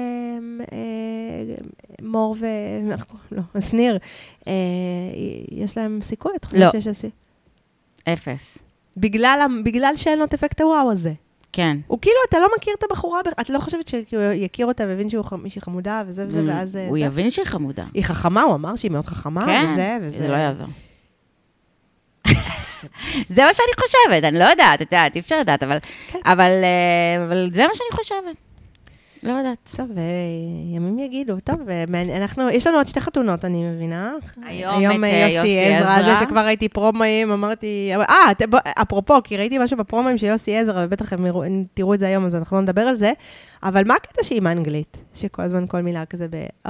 שניר, יש להם סיכוי? לא. 0. בגלל שאין לו את אפקט הוואו הזה. כן. הוא כאילו, אתה לא מכיר את הבחורה, את לא חושבת שהוא יכיר אותה והבין שהיא חמודה וזה וזה, ואז... הוא יבין שהיא חמודה. היא חכמה, הוא אמר שהיא מאוד חכמה, וזה וזה. זה לא יעזור. זה מה שאני חושבת, אני לא יודעת, את יודעת, אי אפשר לדעת, אבל זה מה שאני חושבת. לא יודעת. טוב, ימים יגידו, טוב, יש לנו עוד 2 חתונות, אני מבינה. היום יוסי עזרא. זה שכבר ראיתי פרומואים, אמרתי, אפרופו, כי ראיתי משהו בפרומואים של יוסי עזרא, ובטח הם תראו את זה היום, אז אנחנו לא נדבר על זה, אבל מה הקטע שהיא מאנגלית? שכל הזמן כל מילה כזה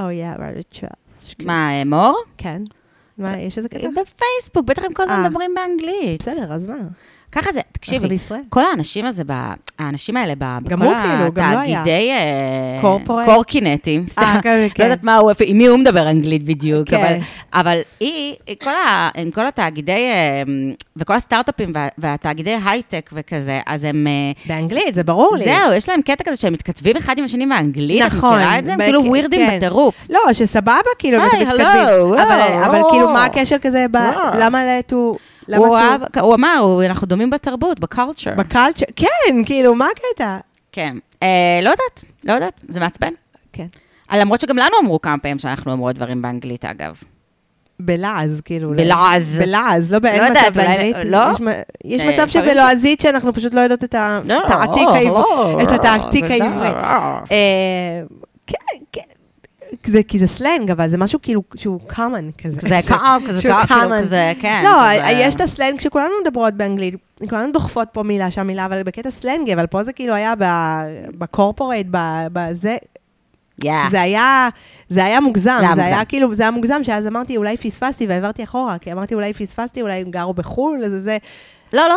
מה, מור? כן. מה, יש איזה קטע? בפייסבוק, בטח הם כל הזמן מדברים באנגלית. בסדר, אז מה? ככה זה, תקשיבי, כל האנשים האלה, בכל התאגידי קורקינטים, לא יודעת מה הוא, עם מי הוא מדבר אנגלית בדיוק, אבל עם כל התאגידי, וכל הסטארט-אפים והתאגידי הייטק וכזה, אז הם... באנגלית, זה ברור לי. זהו, יש להם קטע כזה שהם מתכתבים אחד עם השני באנגלית, את מכירה את זה? הם כאילו ווירדים בטירוף. לא, שסבבה, כאילו, אבל כאילו, מה הקשר כזה, למה לטו... הוא אמר, אנחנו דומים בתרבות, בקולצ'ר. בקולצ'ר, כן, כאילו, מה הקטע? כן. לא יודעת, זה מעצבן. כן. למרות שגם לנו אמרו כמה פעמים שאנחנו אמרו דברים באנגלית, אגב. בלעז, כאילו. בלעז. לא באין מצב באנגלית. לא? יש מצב שבלועזית שאנחנו פשוט לא יודעות את התעתיק העברי. כן, כן. כי זה סלנג, אבל זה משהו כאילו שהוא common כזה. זה כזה, כן. לא, יש את הסלנג שכולנו מדברות באנגלית, כולנו דוחפות פה מילה שם מילה, אבל בקטע סלנג, אבל פה זה כאילו היה בקורפורייט, בזה, זה היה מוגזם, זה היה כאילו, זה היה מוגזם, שאז אמרתי אולי פספסתי, והעברתי אחורה, כי אמרתי אולי פספסתי, אולי הם גרו בחול, זה... לא.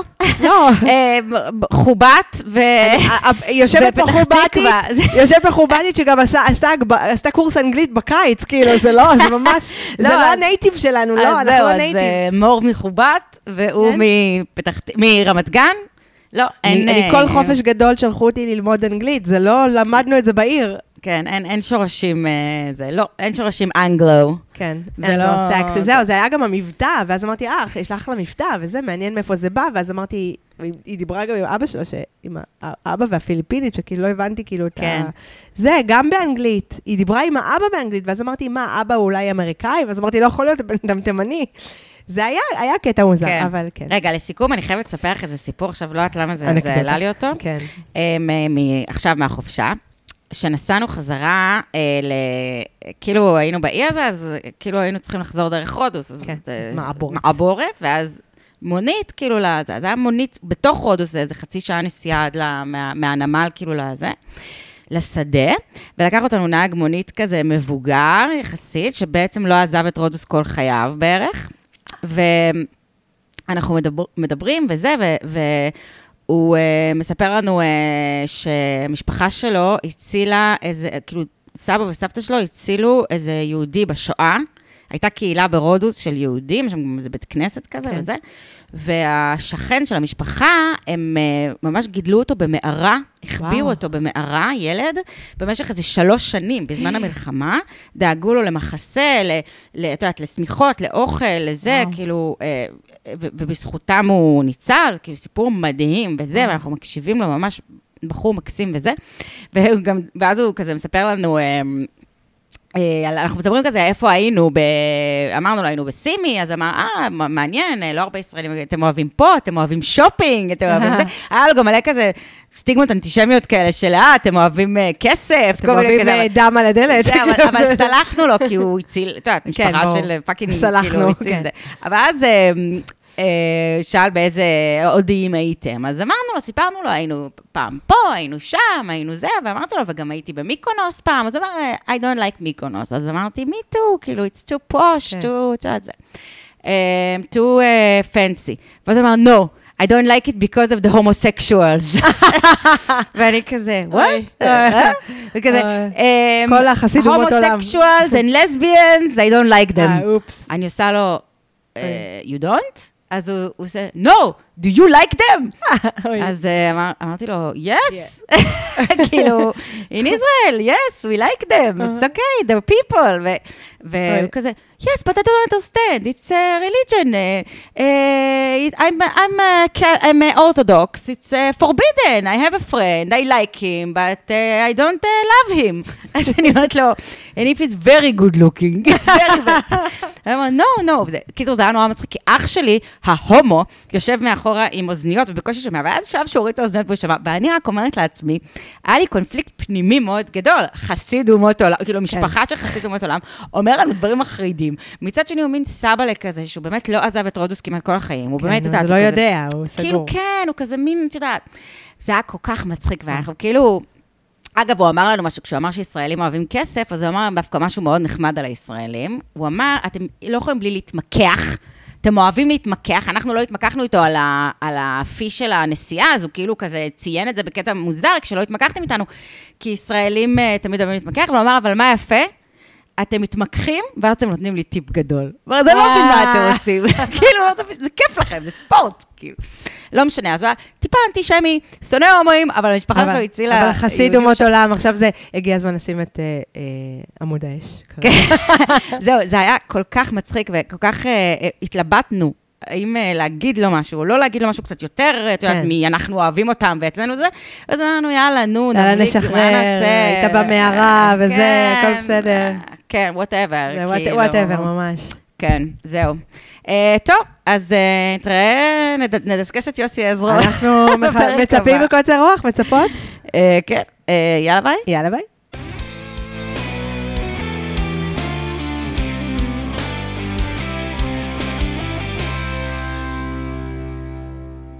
חובת יושבת פה חובתית שגם עשתה קורס אנגלית בקיץ, כאילו, זה ממש, זה לא הנייטיב שלנו, לא, אנחנו לא נייטיב. אז מור מחובת, והוא מרמת גן. לא, אני כל חופש גדול שלחו אותי ללמוד אנגלית, זה לא, למדנו את זה בעיר. כן, אין שורשים, אין שורשים אנגלו. כן, זה לא סקסי. זהו, זה היה גם המבטא, ואז אמרתי, יש לך למבטא, וזה מעניין מאיפה זה בא, ואז אמרתי, היא דיברה גם עם אבא שלה, עם האבא והפיליפינית, שכאילו לא הבנתי כאילו את ה... זה, גם באנגלית. היא דיברה עם האבא באנגלית, ואז אמרתי, מה, האבא אולי אמריקאי? ואז אמרתי, לא יכול להיות, אדם תימני. זה היה קטע מוזר, אבל כן. רגע, לסיכום, אני חייבת לספר לך איזה סיפור, עכשיו לא יודעת למה זה העלה לי אותו. כן. עכשיו מהחופשה. שנסענו חזרה, כאילו היינו באי הזה, אז כאילו היינו צריכים לחזור דרך רודוס. מעבורת. ואז מונית, כאילו, זה היה מונית בתוך רודוס, זה חצי שעה נסיעה עד מהנמל, כאילו, לשדה, ולקח אותנו נהג מונית כזה מבוגר, יחסית, שבעצם לא עזב את רודוס כל חייו בערך, ואנחנו מדברים וזה, הוא מספר לנו שהמשפחה שלו הצילה איזה, כאילו, סבא וסבתא שלו הצילו איזה יהודי בשואה, הייתה קהילה ברודוס של יהודים, שם איזה בית כנסת כזה וזה, והשכן של המשפחה, הם ממש גידלו אותו במערה, החביאו אותו במערה, ילד, במשך איזה 3 שנים, בזמן המלחמה, דאגו לו למחסה, את יודעת, לשמיכות, לאוכל, לזה, כאילו, ובזכותם הוא ניצל, כאילו סיפור מדהים וזה, ואנחנו מקשיבים לו ממש בחור מקסים וזה, ואז הוא כזה מספר לנו, אנחנו מדברים כזה, איפה היינו, אמרנו לו, היינו בסימי, אז אמר, מעניין, לא הרבה ישראלים, אתם אוהבים פה, אתם אוהבים שופינג, אתם אוהבים זה, היה לו גם מלא כזה סטיגמות אנטישמיות כאלה של, אתם אוהבים כסף, אתם אוהבים דם על הדלת. אבל סלחנו לו, כי הוא הציל, את יודעת, משפחה של פאקינג, כאילו, הציל זה. אבל אז שאל באיזה עודיים הייתם, אז אמרנו לו, סיפרנו לו, היינו פעם פה, היינו שם, היינו זה, ואמרתי לו, וגם הייתי במיקונוס פעם, אז הוא אמר, I don't like מיקונוס, אז אמרתי, me too, כאילו, it's too posh, too fancy, ואז הוא אמר, no, I don't like it because of the homosexuals. ואני כזה, what? וכזה, כל החסיד אומות עולם. homosexuals and lesbians, I don't like them. אני עושה לו, you don't? אז הוא עושה, no, do you like them? אז אמרתי לו, yes. כאילו, in Israel, yes, we like them. It's okay, they're people. והוא כזה, yes, but I don't understand. It's a religion. I'm Orthodox. It's forbidden. I have a friend. I like him, but I don't love him. אז אני אומרת לו, and if it's very good looking. הוא אומר, no. קיצור, זה היה נורא מצחיק, כי אח שלי, ההומו, יושב מאחורה עם אוזניות, ובקושי שומע, ואז שלב שהוא הוריד את האוזניות והוא שמע, ואני רק אומרת לעצמי, היה לי קונפליקט פנימי מאוד גדול, חסיד אומות עולם, כאילו משפחה של חסיד אומות עולם, אומר לנו דברים מחרידים. מצד שני הוא מין סבא לכזה, שהוא באמת לא עזב את רודוס כמעט כל החיים, הוא באמת, הוא לא יודע, הוא סגור. כאילו כן, הוא כזה מין, את יודעת, זה היה כל כך מצחיק, ואנחנו כאילו, אגב, הוא אמר לנו משהו, כשהוא אמר שישראלים אוהבים כסף, אז הוא אמר דווקא משהו מאוד נחמד על הישראלים. הוא אמר, אתם לא יכולים בלי להתמקח, אתם אוהבים להתמקח, אנחנו לא התמקחנו איתו על הפי של הנסיעה, אז הוא כאילו כזה ציין את זה בקטע מוזר, כשלא התמקחתם איתנו, כי ישראלים תמיד אוהבים להתמקח, והוא אמר, אבל מה יפה? אתם מתמקחים, ואתם נותנים לי טיפ גדול. זה לא מבין מה אתם עושים. כאילו, זה כיף לכם, זה ספורט, כאילו. לא משנה, אז הוא היה טיפה אנטישמי, שונא הומואים, אבל המשפחה שלו הצילה... אבל חסיד אומות עולם, עכשיו זה הגיע הזמן לשים את עמוד האש. זהו, זה היה כל כך מצחיק, וכל כך התלבטנו, האם להגיד לו משהו, או לא להגיד לו משהו קצת יותר, את יודעת, מי אנחנו אוהבים אותם, ואצלנו זה, אז אמרנו, יאללה, נו, נבליק, מה נעשה? היית במערה, וזה, הכל בסדר. כן, whatever. whatever, ממש. כן, זהו. טוב, אז נתראה, נדסקס את יוסי עזרא. אנחנו מצפים בקוצר רוח, מצפות? כן, יאללה ביי. יאללה ביי.